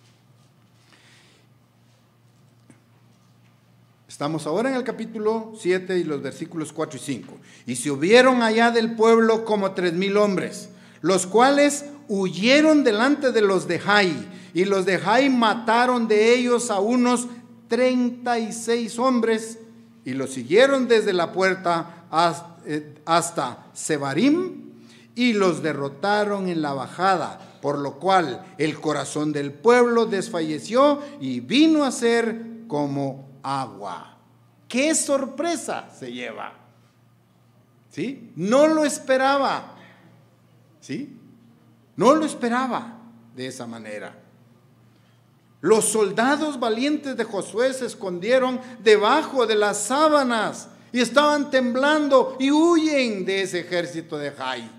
Estamos ahora en el capítulo siete y los versículos cuatro y cinco. Y se hubieron allá del pueblo como tres mil hombres, los cuales huyeron delante de los de Jai, y los de Jai mataron de ellos a unos treinta y seis hombres, y los siguieron desde la puerta hasta Sebarim, y los derrotaron en la bajada, por lo cual el corazón del pueblo desfalleció y vino a ser como agua. ¡Qué sorpresa se lleva! ¿Sí? No lo esperaba. ¿Sí? No lo esperaba de esa manera. Los soldados valientes de Josué se escondieron debajo de las sábanas y estaban temblando y huyen de ese ejército de Jai.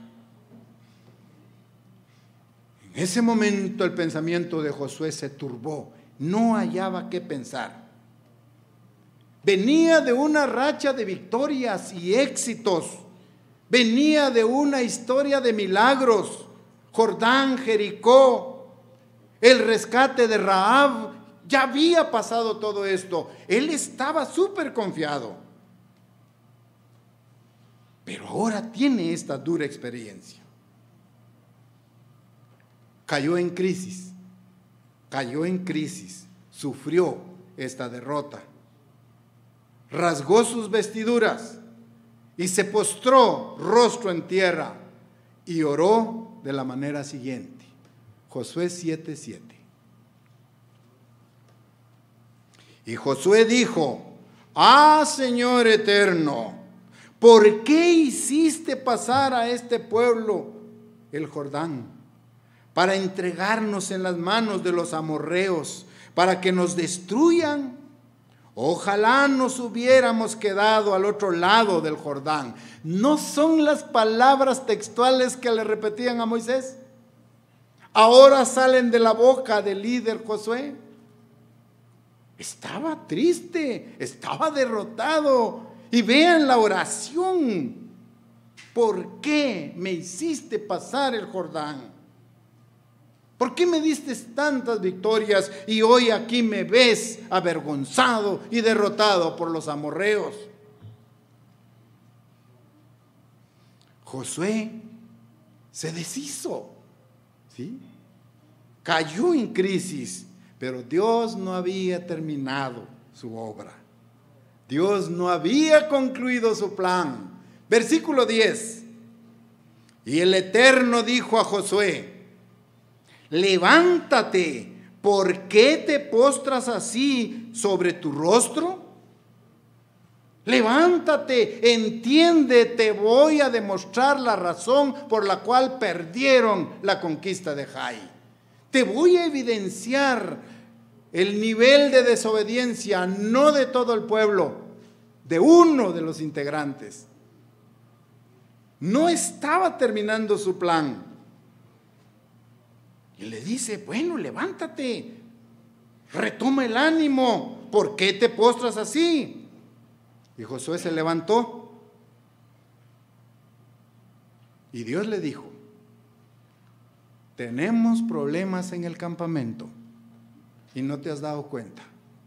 En ese momento el pensamiento de Josué se turbó, no hallaba qué pensar. Venía de una racha de victorias y éxitos, venía de una historia de milagros, Jordán, Jericó, el rescate de Rahab, ya había pasado todo esto. Él estaba súper confiado. Pero ahora tiene esta dura experiencia. Cayó en crisis, cayó en crisis, sufrió esta derrota. Rasgó sus vestiduras y se postró rostro en tierra y oró de la manera siguiente. Josué siete siete. Y Josué dijo: ah, Señor eterno, ¿por qué hiciste pasar a este pueblo el Jordán para entregarnos en las manos de los amorreos, para que nos destruyan? Ojalá nos hubiéramos quedado al otro lado del Jordán. ¿No son las palabras textuales que le repetían a Moisés? Ahora salen de la boca del líder Josué. Estaba triste, estaba derrotado. Y vean la oración. ¿Por qué me hiciste pasar el Jordán? ¿Por qué me diste tantas victorias y hoy aquí me ves avergonzado y derrotado por los amorreos? Josué se deshizo, ¿sí? Cayó en crisis, pero Dios no había terminado su obra. Dios no había concluido su plan. Versículo diez. Y el Eterno dijo a Josué: levántate, ¿por qué te postras así sobre tu rostro? Levántate, entiende, te voy a demostrar la razón por la cual perdieron la conquista de Jai. Te voy a evidenciar el nivel de desobediencia, no de todo el pueblo, de uno de los integrantes. No estaba terminando su plan. Y le dice, bueno, levántate, retoma el ánimo, ¿por qué te postras así? Y Josué se levantó y Dios le dijo, tenemos problemas en el campamento y no te has dado cuenta.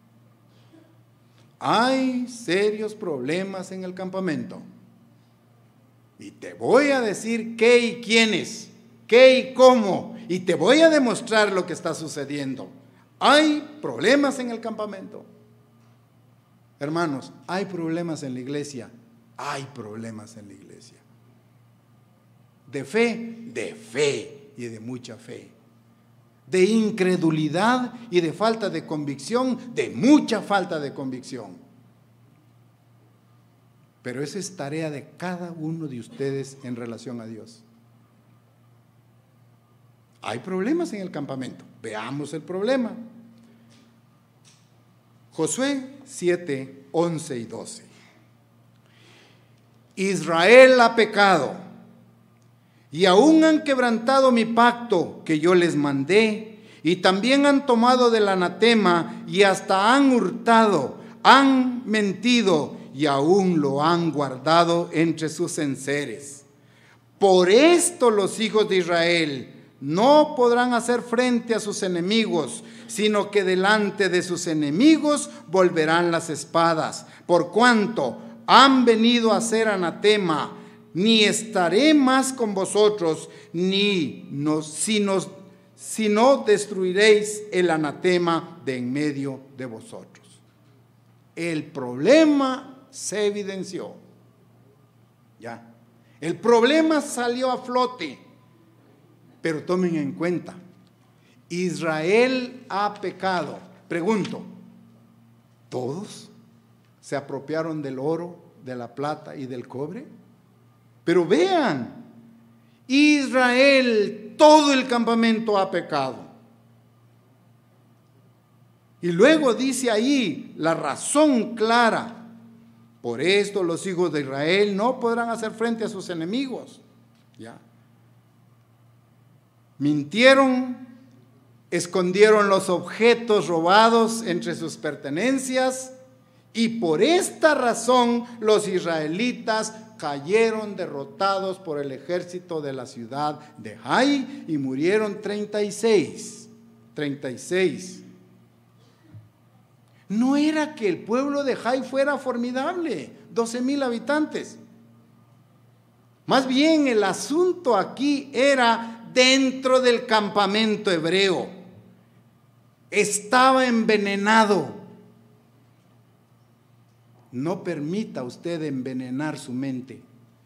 Hay serios problemas en el campamento y te voy a decir qué y quiénes, qué y cómo, y te voy a demostrar lo que está sucediendo. Hay problemas en el campamento. Hermanos, hay problemas en la iglesia, hay problemas en la iglesia. De fe, de fe y de mucha fe. De incredulidad y de falta de convicción, de mucha falta de convicción. Pero esa es tarea de cada uno de ustedes en relación a Dios. Hay problemas en el campamento, veamos el problema. Josué siete, once y doce. Israel ha pecado y aún han quebrantado mi pacto que yo les mandé, y también han tomado del anatema y hasta han hurtado, han mentido y aún lo han guardado entre sus enseres. Por esto los hijos de Israel no podrán hacer frente a sus enemigos, sino que delante de sus enemigos volverán las espadas, por cuanto han venido a ser anatema. Ni estaré más con vosotros, ni nos, si, nos, si no destruiréis el anatema de en medio de vosotros. El problema se evidenció. Ya. El problema salió a flote. Pero tomen en cuenta, Israel ha pecado. Pregunto, ¿todos se apropiaron del oro, de la plata y del cobre? Pero vean, Israel, todo el campamento ha pecado. Y luego dice ahí la razón clara. Por esto los hijos de Israel no podrán hacer frente a sus enemigos. Ya. Mintieron, escondieron los objetos robados entre sus pertenencias, y por esta razón los israelitas cayeron derrotados por el ejército de la ciudad de Jai y murieron treinta y seis. treinta y seis. No era que el pueblo de Jai fuera formidable, doce mil habitantes. Más bien el asunto aquí era dentro del campamento hebreo. Estaba envenenado. No permita usted envenenar su mente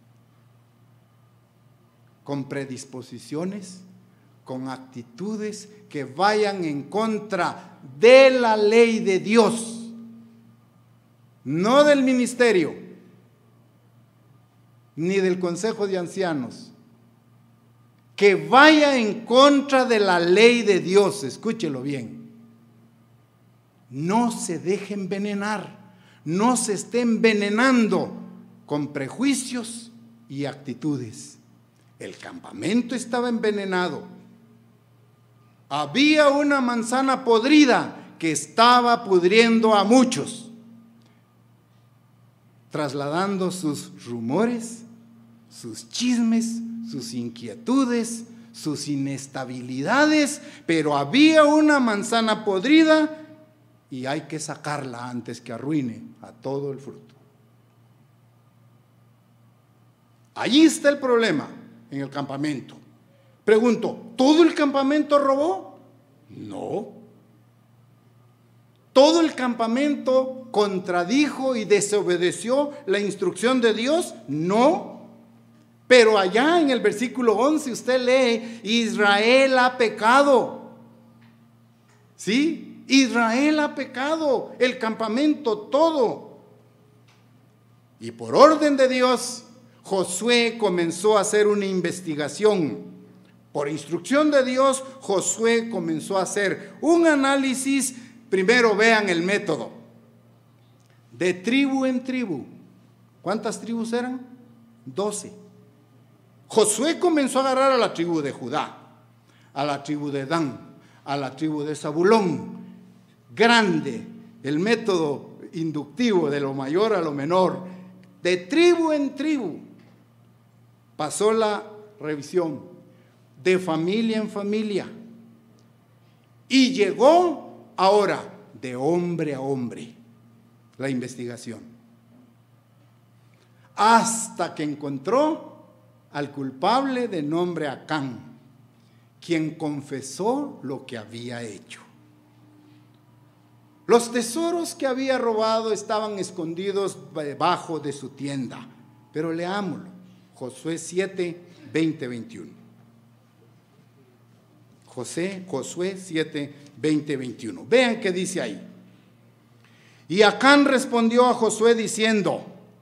con predisposiciones, con actitudes que vayan en contra de la ley de Dios, no del ministerio, ni del consejo de ancianos, que vaya en contra de la ley de Dios. Escúchelo bien. No se deje envenenar, no se esté envenenando con prejuicios y actitudes. El campamento estaba envenenado. Había una manzana podrida que estaba pudriendo a muchos, trasladando sus rumores, sus chismes, sus inquietudes, sus inestabilidades, pero había una manzana podrida y hay que sacarla antes que arruine a todo el fruto. Allí está el problema en el campamento. Pregunto, ¿todo el campamento robó? No. ¿Todo el campamento contradijo y desobedeció la instrucción de Dios? No. Pero allá en el versículo once usted lee, Israel ha pecado. ¿Sí? Israel ha pecado, el campamento todo. Y por orden de Dios, Josué comenzó a hacer una investigación. Por instrucción de Dios, Josué comenzó a hacer un análisis. Primero vean el método. De tribu en tribu. ¿Cuántas tribus eran? Doce. Josué comenzó a agarrar a la tribu de Judá, a la tribu de Dan, a la tribu de Zabulón. Grande, el método inductivo de lo mayor a lo menor. De tribu en tribu. Pasó la revisión. De familia en familia. Y llegó ahora de hombre a hombre la investigación. Hasta que encontró al culpable de nombre Acán, quien confesó lo que había hecho. Los tesoros que había robado estaban escondidos debajo de su tienda. Pero leámoslo. Josué siete, veinte, veintiuno. José, Josué siete, veinte, veintiuno. Vean qué dice ahí. Y Acán respondió a Josué diciendo: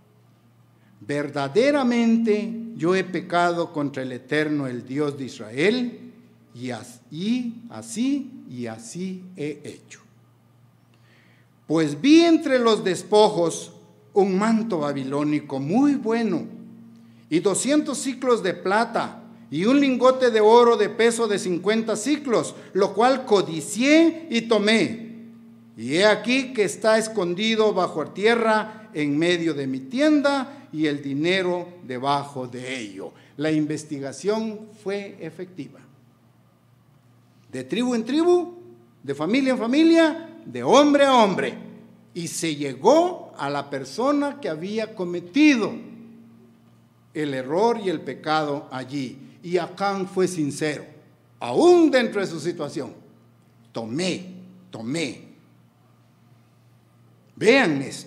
verdaderamente yo he pecado contra el Eterno, el Dios de Israel, y así, así y así he hecho. Pues vi entre los despojos un manto babilónico muy bueno, y doscientos siclos de plata, y un lingote de oro de peso de cincuenta siclos, lo cual codicié y tomé. Y he aquí que está escondido bajo tierra en medio de mi tienda, y el dinero debajo de ello. La investigación fue efectiva. De tribu en tribu, de familia en familia, de hombre a hombre. Y se llegó a la persona que había cometido el error y el pecado allí. Y Acán fue sincero, aún dentro de su situación. Tomé, tomé. Vean esto.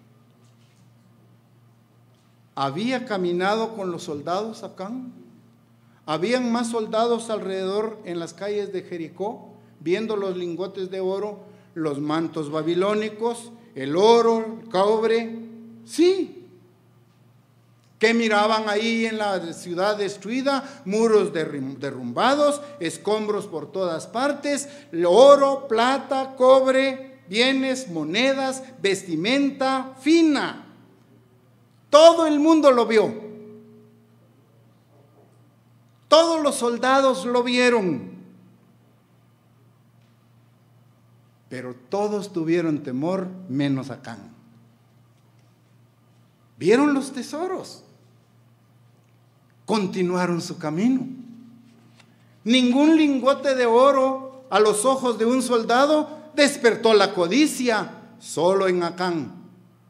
¿Había caminado con los soldados Acán? ¿Habían más soldados alrededor en las calles de Jericó, viendo los lingotes de oro, los mantos babilónicos, el oro, el cobre? Sí. ¿Qué miraban ahí en la ciudad destruida? Muros derrumbados, escombros por todas partes, oro, plata, cobre, bienes, monedas, vestimenta fina. Todo el mundo lo vio. Todos los soldados lo vieron. Pero todos tuvieron temor, menos Acán. Vieron los tesoros. Continuaron su camino. Ningún lingote de oro a los ojos de un soldado despertó la codicia, solo en Acán.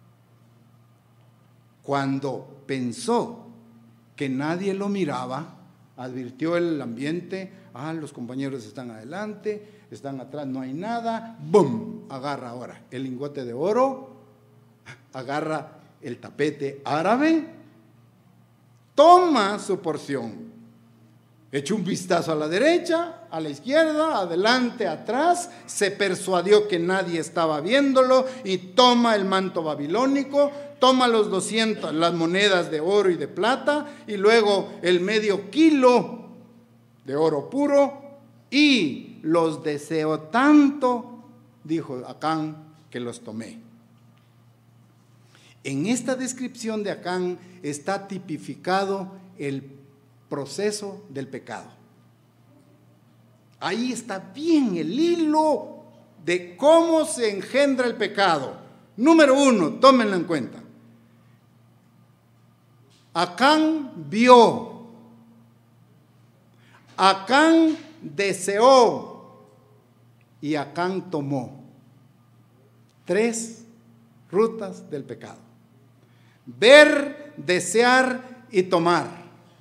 Cuando pensó que nadie lo miraba, advirtió el ambiente: ah, los compañeros están adelante, están atrás, no hay nada. ¡Bum! Agarra ahora el lingote de oro, agarra el tapete árabe, toma su porción. Echó un vistazo a la derecha, a la izquierda, adelante, atrás, se persuadió que nadie estaba viéndolo y toma el manto babilónico, toma los doscientos, las monedas de oro y de plata, y luego el medio kilo de oro puro, y los deseo tanto, dijo Acán, que los tomé. En esta descripción de Acán está tipificado el proceso del pecado. Ahí está bien el hilo de cómo se engendra el pecado. Número uno, tómenlo en cuenta. Acán vio, Acán deseó y Acán tomó. Tres rutas del pecado: ver, desear y tomar.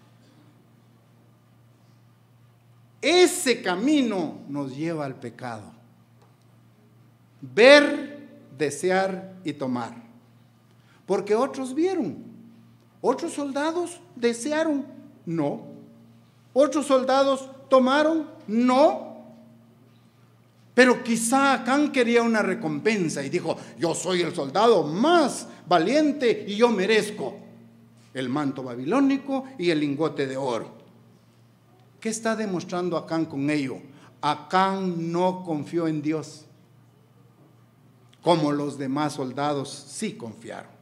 Ese camino nos lleva al pecado. Ver, desear y tomar. Porque otros vieron. Otros soldados desearon. No. Otros soldados tomaron. No. Pero quizá Acán quería una recompensa y dijo: yo soy el soldado más valiente y yo merezco el manto babilónico y el lingote de oro. ¿Qué está demostrando Acán con ello? Acán no confió en Dios, como los demás soldados sí confiaron.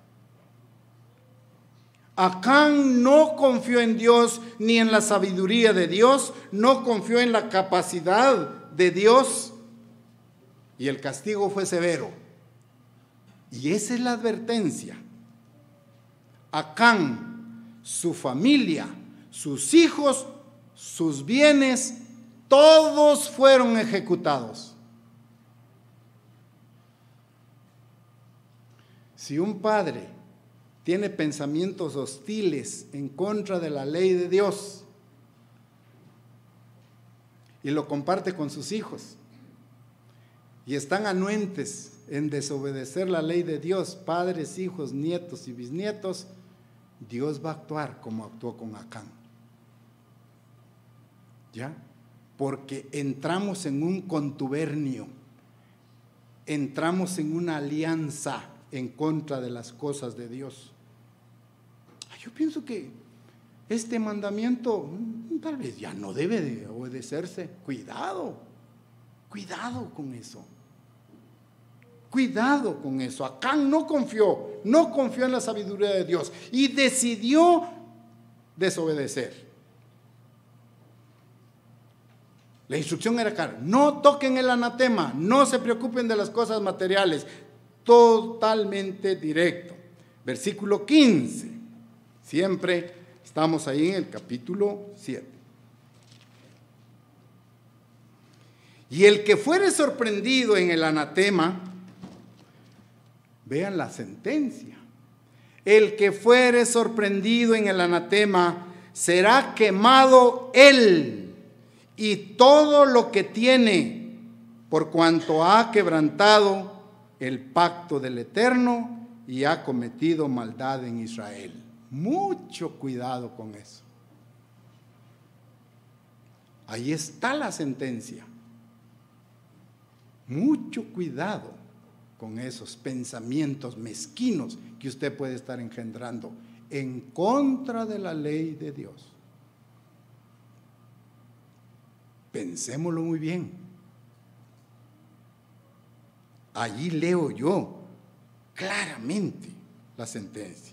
Acán no confió en Dios ni en la sabiduría de Dios, no confió en la capacidad de Dios, y el castigo fue severo. Y esa es la advertencia. Acán, su familia, sus hijos, sus bienes, todos fueron ejecutados. Si un padre tiene pensamientos hostiles en contra de la ley de Dios y lo comparte con sus hijos, y están anuentes en desobedecer la ley de Dios, padres, hijos, nietos y bisnietos, Dios va a actuar como actuó con Acán. ¿Ya? Porque entramos en un contubernio, entramos en una alianza en contra de las cosas de Dios. Yo pienso que este mandamiento tal vez ya no debe de obedecerse. Cuidado, cuidado con eso. Cuidado con eso. Acán no confió, no confió en la sabiduría de Dios y decidió desobedecer. La instrucción era clara: no toquen el anatema, no se preocupen de las cosas materiales. Totalmente directo. Versículo quince. Siempre estamos ahí en el capítulo siete. Y el que fuere sorprendido en el anatema, vean la sentencia. El que fuere sorprendido en el anatema será quemado él y todo lo que tiene, por cuanto ha quebrantado el pacto del Eterno y ha cometido maldad en Israel. Mucho cuidado con eso. Ahí está la sentencia. Mucho cuidado con esos pensamientos mezquinos que usted puede estar engendrando en contra de la ley de Dios. Pensémoslo muy bien. Allí leo yo claramente la sentencia.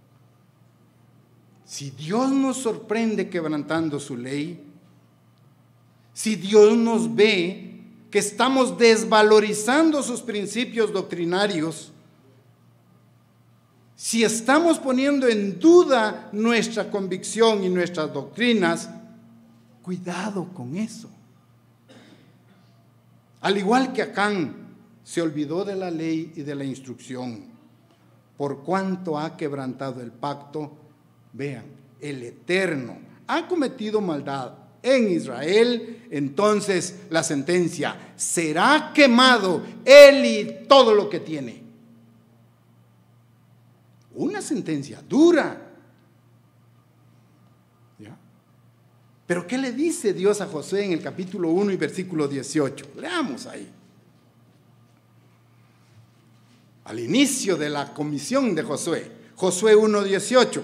Si Dios nos sorprende quebrantando su ley, si Dios nos ve que estamos desvalorizando sus principios doctrinarios, si estamos poniendo en duda nuestra convicción y nuestras doctrinas, cuidado con eso. Al igual que Acán se olvidó de la ley y de la instrucción, por cuanto ha quebrantado el pacto, vean, el Eterno ha cometido maldad en Israel, entonces la sentencia: será quemado él y todo lo que tiene. Una sentencia dura. ¿Ya? Pero ¿qué le dice Dios a Josué en el capítulo uno y versículo dieciocho? Leamos ahí. Al inicio de la comisión de Josué, Josué uno dieciocho.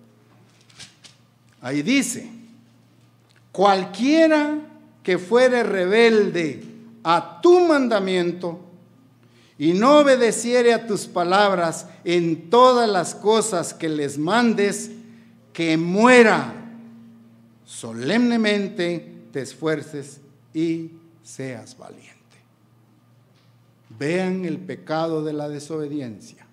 Ahí dice: cualquiera que fuere rebelde a tu mandamiento y no obedeciere a tus palabras en todas las cosas que les mandes, que muera. Solemnemente te esfuerces y seas valiente. Vean el pecado de la desobediencia.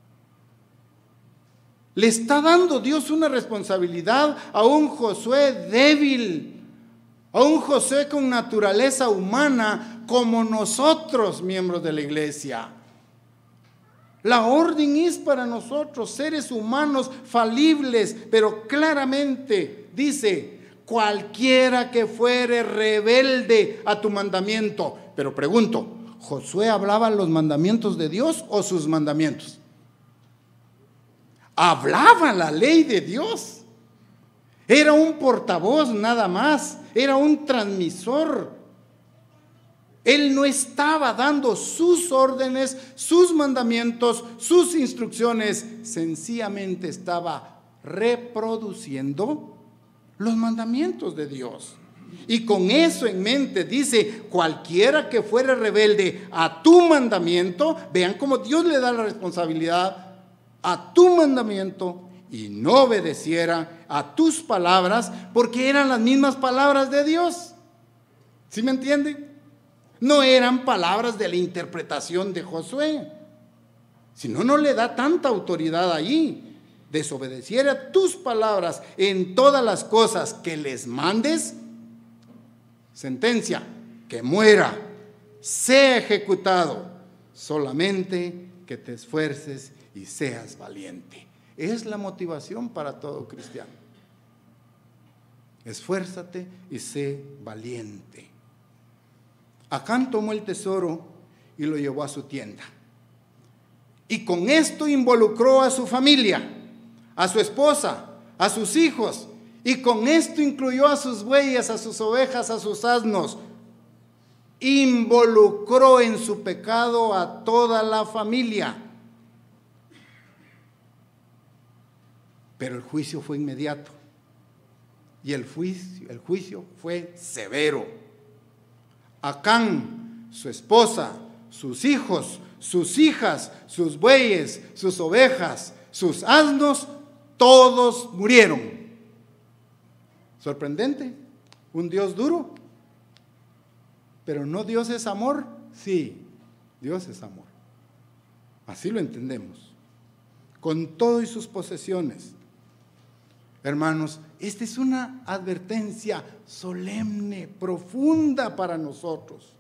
Le está dando Dios una responsabilidad a un Josué débil, a un Josué con naturaleza humana como nosotros, miembros de la iglesia. La orden es para nosotros, seres humanos falibles, pero claramente dice: cualquiera que fuere rebelde a tu mandamiento. Pero pregunto, ¿Josué hablaba los mandamientos de Dios o sus mandamientos? Hablaba la ley de Dios. Era un portavoz nada más, era un transmisor. Él no estaba dando sus órdenes, sus mandamientos, sus instrucciones, sencillamente estaba reproduciendo los mandamientos de Dios. Y con eso en mente dice, cualquiera que fuere rebelde a tu mandamiento, vean cómo Dios le da la responsabilidad, a tu mandamiento, y no obedeciera a tus palabras, porque eran las mismas palabras de Dios. ¿Sí me entienden? No eran palabras de la interpretación de Josué. Si no, no le da tanta autoridad allí. Desobedeciera tus palabras en todas las cosas que les mandes, sentencia, que muera, sea ejecutado, solamente que te esfuerces y seas valiente. Es la motivación para todo cristiano. Esfuérzate y sé valiente. Acán tomó el tesoro y lo llevó a su tienda. Y con esto involucró a su familia, a su esposa, a sus hijos. Y con esto incluyó a sus bueyes, a sus ovejas, a sus asnos. Involucró en su pecado a toda la familia. Pero el juicio fue inmediato. Y el juicio, el juicio fue severo. Acán, su esposa, sus hijos, sus hijas, sus bueyes, sus ovejas, sus asnos, todos murieron. Sorprendente, un Dios duro. Pero no, Dios es amor. Sí, Dios es amor. Así lo entendemos. Con todo y sus posesiones. Hermanos, esta es una advertencia solemne, profunda para nosotros.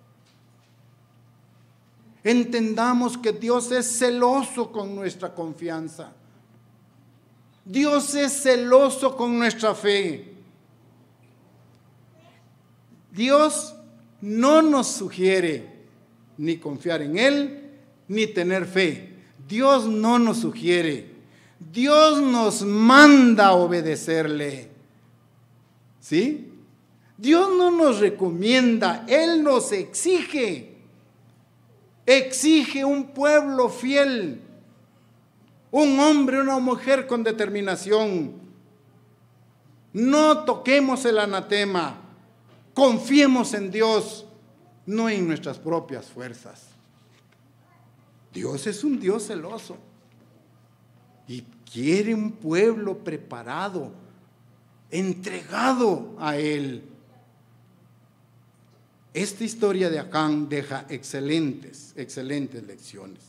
Entendamos que Dios es celoso con nuestra confianza. Dios es celoso con nuestra fe. Dios no nos sugiere ni confiar en Él, ni tener fe. Dios no nos sugiere. Dios nos manda a obedecerle. ¿Sí? Dios no nos recomienda, Él nos exige. Exige un pueblo fiel, un hombre, una mujer con determinación. No toquemos el anatema, confiemos en Dios, no en nuestras propias fuerzas. Dios es un Dios celoso y quiere un pueblo preparado, entregado a Él. Esta historia de Acán deja excelentes, excelentes lecciones.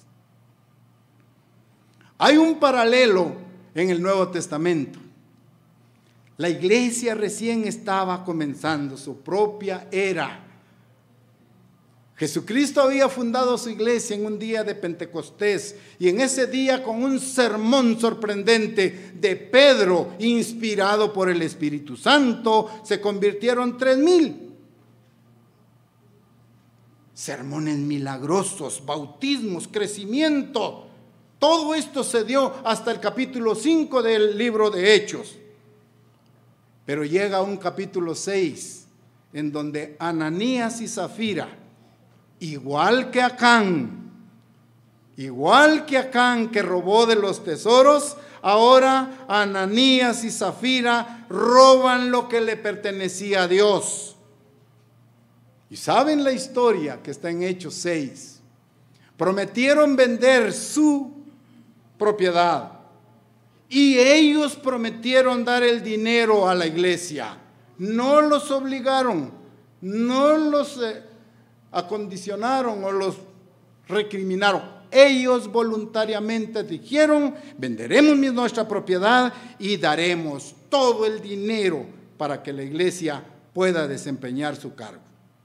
Hay un paralelo en el Nuevo Testamento. La iglesia recién estaba comenzando su propia era. Jesucristo había fundado su iglesia en un día de Pentecostés, y en ese día, con un sermón sorprendente de Pedro, inspirado por el Espíritu Santo, se convirtieron tres mil. Sermones milagrosos, bautismos, crecimiento. Todo esto se dio hasta el capítulo cinco del libro de Hechos. Pero llega un capítulo seis, en donde Ananías y Zafira, igual que Acán, igual que Acán que robó de los tesoros, ahora Ananías y Zafira roban lo que le pertenecía a Dios. Y saben la historia que está en Hechos seis. Prometieron vender su propiedad y ellos prometieron dar el dinero a la iglesia. No los obligaron, no los eh, acondicionaron o los recriminaron. Ellos voluntariamente dijeron: venderemos nuestra propiedad y daremos todo el dinero para que la iglesia pueda desempeñar su cargo.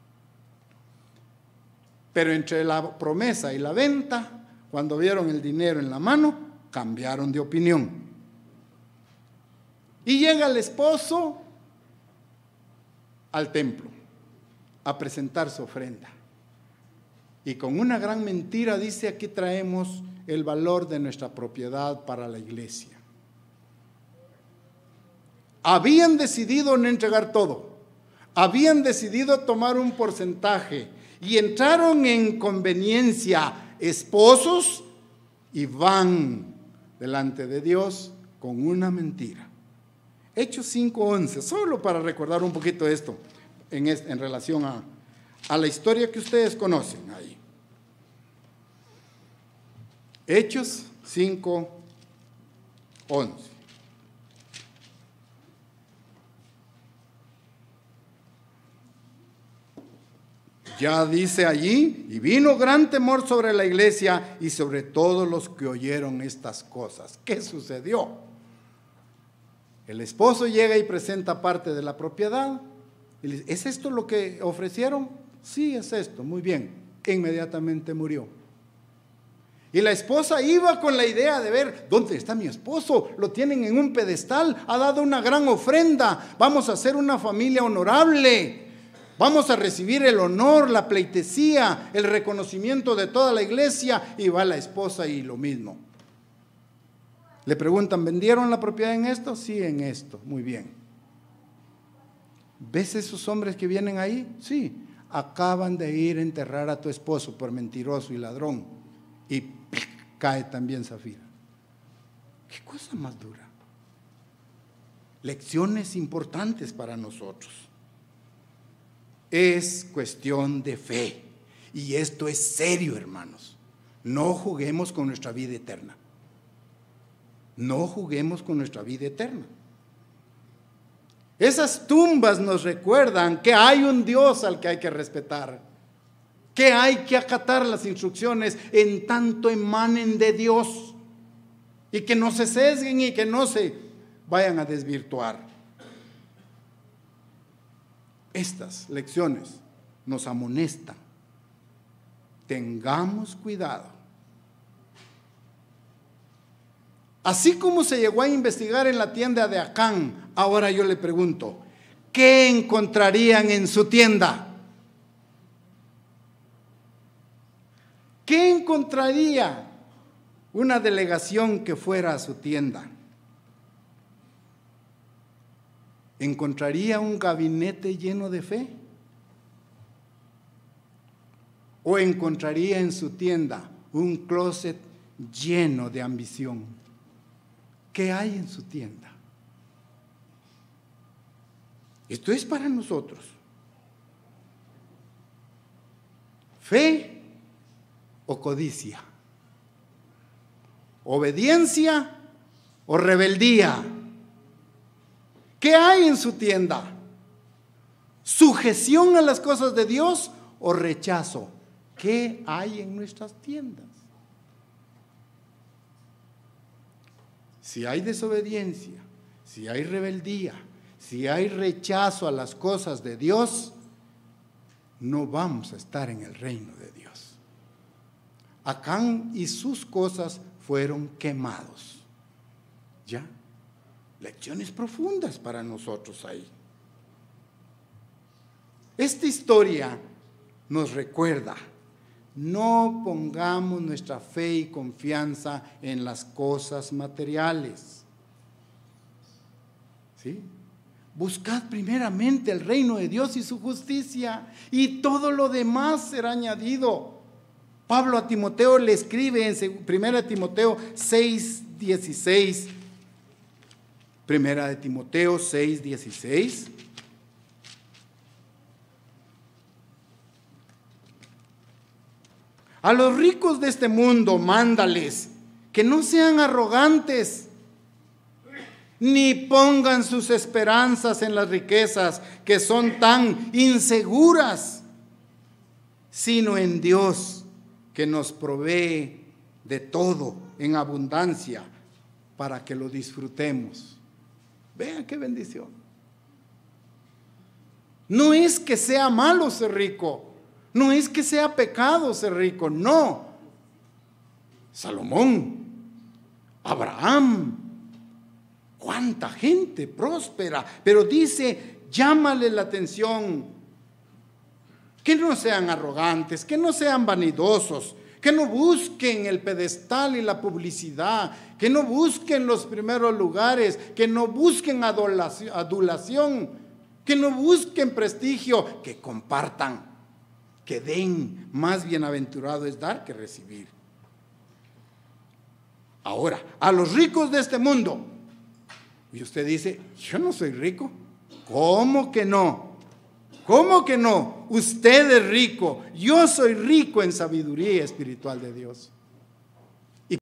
Pero entre la promesa y la venta, cuando vieron el dinero en la mano, cambiaron de opinión. Y llega el esposo al templo a presentar su ofrenda. Y con una gran mentira dice: aquí traemos el valor de nuestra propiedad para la iglesia. Habían decidido no entregar todo. Habían decidido tomar un porcentaje. y entraron en conveniencia esposos y van delante de Dios con una mentira. Hechos cinco once, solo para recordar un poquito esto en, este, en relación a, a la historia que ustedes conocen ahí. Hechos cinco once. Ya dice allí, y vino gran temor sobre la iglesia y sobre todos los que oyeron estas cosas. ¿Qué sucedió? El esposo llega y presenta parte de la propiedad. Y le dice, ¿es esto lo que ofrecieron? Sí, es esto, muy bien. Inmediatamente murió. Y la esposa iba con la idea de ver, ¿dónde está mi esposo? Lo tienen en un pedestal, ha dado una gran ofrenda, vamos a hacer una familia honorable. Vamos a recibir el honor, la pleitesía, el reconocimiento de toda la iglesia. Y va la esposa y lo mismo. Le preguntan, ¿vendieron la propiedad en esto? Sí, en esto. Muy bien. ¿Ves esos hombres que vienen ahí? Sí. Acaban de ir a enterrar a tu esposo por mentiroso y ladrón. Y ¡pic! Cae también Zafira. ¿Qué cosa más dura? Lecciones importantes para nosotros. Es cuestión de fe. Y esto es serio, hermanos. No juguemos con nuestra vida eterna. No juguemos con nuestra vida eterna. Esas tumbas nos recuerdan que hay un Dios al que hay que respetar, que hay que acatar las instrucciones en tanto emanen de Dios y que no se sesguen y que no se vayan a desvirtuar. Estas lecciones nos amonestan. Tengamos cuidado. Así como se llegó a investigar en la tienda de Acán, ahora yo le pregunto, ¿qué encontrarían en su tienda? ¿Qué encontraría una delegación que fuera a su tienda? ¿Encontraría un gabinete lleno de fe? ¿O encontraría en su tienda un closet lleno de ambición? ¿Qué hay en su tienda? Esto es para nosotros. ¿Fe o codicia? ¿Obediencia o rebeldía? ¿Qué hay en su tienda? ¿Sujeción a las cosas de Dios o rechazo? ¿Qué hay en nuestras tiendas? Si hay desobediencia, si hay rebeldía, si hay rechazo a las cosas de Dios, no vamos a estar en el reino de Dios. Acán y sus cosas fueron quemados. ¿Ya? Lecciones profundas para nosotros ahí. Esta historia nos recuerda, no pongamos nuestra fe y confianza en las cosas materiales. ¿Sí? Buscad primeramente el reino de Dios y su justicia, y todo lo demás será añadido. Pablo a Timoteo le escribe en primera Timoteo seis dieciséis. Primera de Timoteo seis dieciséis. A los ricos de este mundo, mándales que no sean arrogantes, ni pongan sus esperanzas en las riquezas que son tan inseguras, sino en Dios, que nos provee de todo en abundancia para que lo disfrutemos. Vean qué bendición. No es que sea malo ser rico, no es que sea pecado ser rico, no. Salomón, Abraham, cuánta gente próspera, pero dice, llámale la atención, que no sean arrogantes, que no sean vanidosos, que no busquen el pedestal y la publicidad, que no busquen los primeros lugares, que no busquen adulación, que no busquen prestigio, que compartan. que den, más bienaventurado es dar que recibir. Ahora, a los ricos de este mundo, y usted dice, yo no soy rico. ¿Cómo que no? ¿Cómo que no? Usted es rico, yo soy rico en sabiduría espiritual de Dios. Y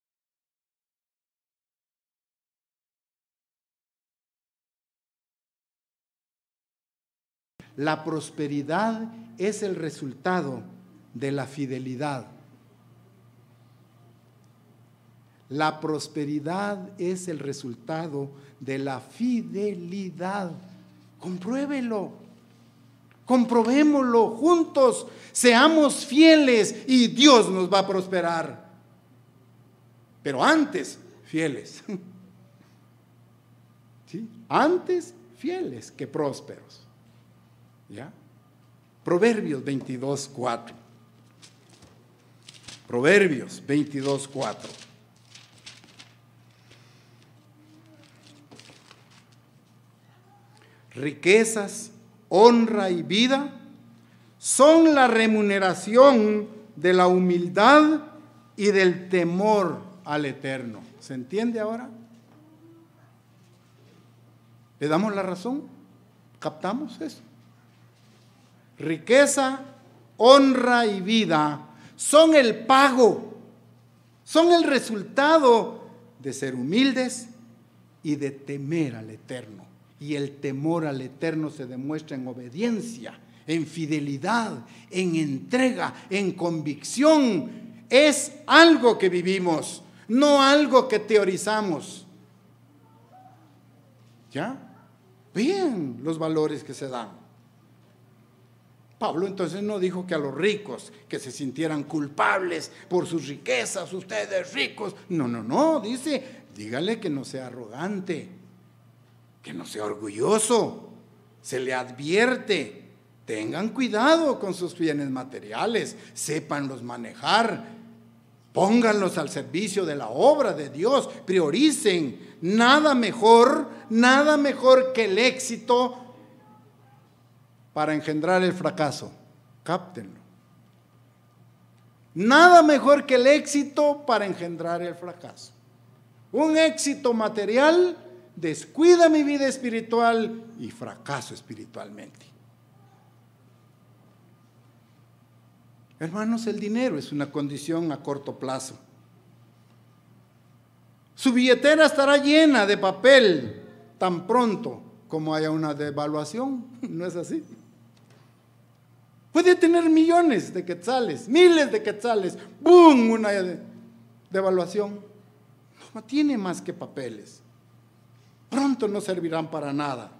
la prosperidad es el resultado de la fidelidad. La prosperidad es el resultado de la fidelidad. Compruébelo, comprobémoslo juntos, seamos fieles y Dios nos va a prosperar. Pero antes, fieles. ¿Sí? Antes, fieles que prósperos. ¿Ya? Proverbios veintidós, cuatro. Proverbios veintidós, cuatro. Riquezas, honra y vida son la remuneración de la humildad y del temor al Eterno. ¿Se entiende ahora? ¿Le damos la razón? ¿Captamos eso? Riqueza, honra y vida son el pago, son el resultado de ser humildes y de temer al Eterno. Y el temor al Eterno se demuestra en obediencia, en fidelidad, en entrega, en convicción. Es algo que vivimos, no algo que teorizamos. ¿Ya? Bien los valores que se dan. Pablo entonces no dijo que a los ricos que se sintieran culpables por sus riquezas, ustedes ricos. No, no, no, dice, dígale que no sea arrogante, que no sea orgulloso. Se le advierte, tengan cuidado con sus bienes materiales, sépanlos manejar, pónganlos al servicio de la obra de Dios, prioricen. Nada mejor, nada mejor que el éxito para engendrar el fracaso. Cáptenlo. Nada mejor que el éxito para engendrar el fracaso. Un éxito material descuida mi vida espiritual y fracaso espiritualmente. Hermanos, el dinero es una condición a corto plazo. Su billetera estará llena de papel tan pronto como haya una devaluación. ¿No es así? Puede tener millones de quetzales, miles de quetzales, ¡boom!, una devaluación. No tiene más que papeles. Pronto no servirán para nada.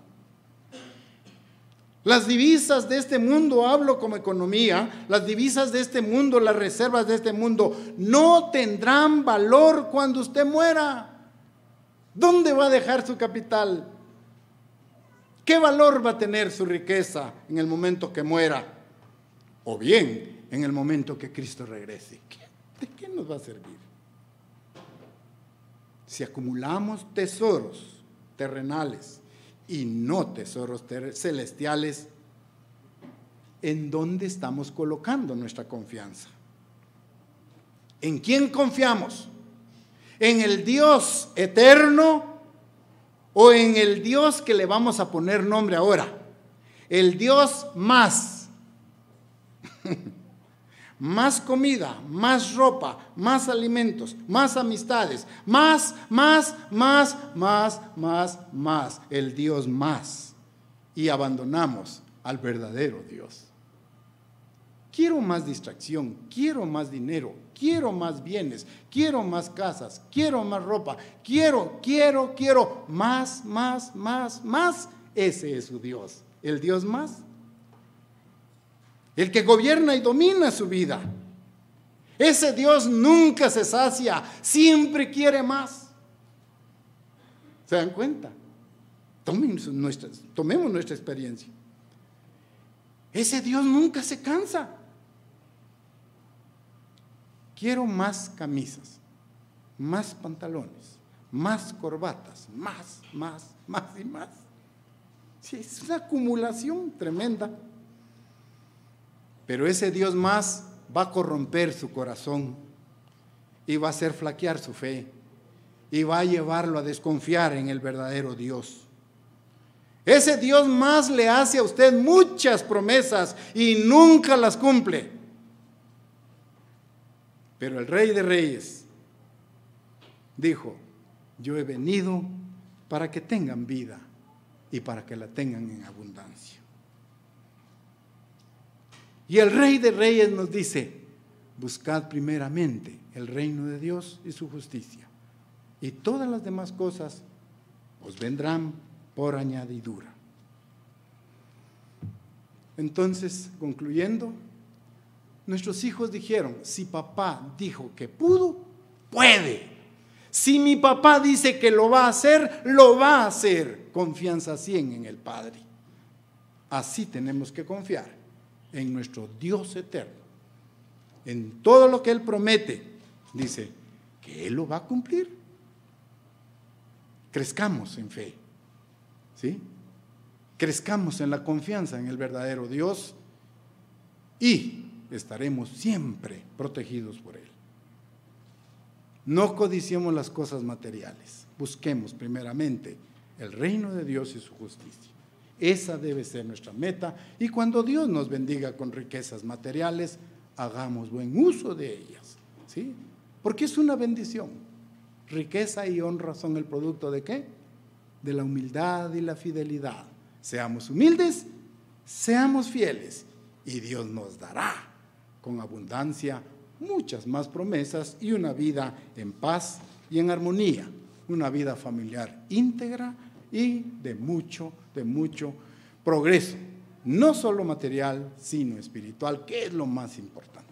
Las divisas de este mundo, hablo como economía, las divisas de este mundo, las reservas de este mundo, no tendrán valor cuando usted muera. ¿Dónde va a dejar su capital? ¿Qué valor va a tener su riqueza en el momento que muera? O bien, en el momento que Cristo regrese. ¿De qué nos va a servir? Si acumulamos tesoros terrenales y no tesoros celestiales, ¿en dónde estamos colocando nuestra confianza? ¿En quién confiamos? ¿En el Dios eterno o en el Dios que le vamos a poner nombre ahora? El Dios más. Más comida, más ropa, más alimentos, más amistades, más, más, más, más, más, más, el Dios más. Y abandonamos al verdadero Dios. Quiero más distracción, quiero más dinero, quiero más bienes, quiero más casas, quiero más ropa, quiero, quiero, quiero, más, más, más, más. Ese es su Dios, el Dios más. El que gobierna y domina su vida. Ese Dios nunca se sacia, siempre quiere más. ¿Se dan cuenta? Tomemos nuestra, tomemos nuestra experiencia. Ese Dios nunca se cansa. Quiero más camisas, más pantalones, más corbatas, más, más, más y más. Sí, es una acumulación tremenda. Pero ese Dios más va a corromper su corazón y va a hacer flaquear su fe y va a llevarlo a desconfiar en el verdadero Dios. Ese Dios más le hace a usted muchas promesas y nunca las cumple. Pero el Rey de Reyes dijo: yo he venido para que tengan vida y para que la tengan en abundancia. Y el Rey de Reyes nos dice: buscad primeramente el reino de Dios y su justicia, y todas las demás cosas os vendrán por añadidura. Entonces, concluyendo, nuestros hijos dijeron: si papá dijo que pudo, puede. Si mi papá dice que lo va a hacer, lo va a hacer. Confianza cien en el Padre. Así tenemos que confiar en nuestro Dios eterno. En todo lo que Él promete, dice que Él lo va a cumplir. Crezcamos en fe, ¿sí? Crezcamos en la confianza en el verdadero Dios y estaremos siempre protegidos por Él. No codiciemos las cosas materiales, busquemos primeramente el reino de Dios y su justicia. Esa debe ser nuestra meta, y cuando Dios nos bendiga con riquezas materiales, hagamos buen uso de ellas, ¿sí? Porque es una bendición. Riqueza y honra son el producto ¿de qué? De la humildad y la fidelidad. Seamos humildes, seamos fieles, y Dios nos dará con abundancia muchas más promesas y una vida en paz y en armonía, una vida familiar íntegra y de mucho, de mucho progreso, no solo material, sino espiritual, que es lo más importante.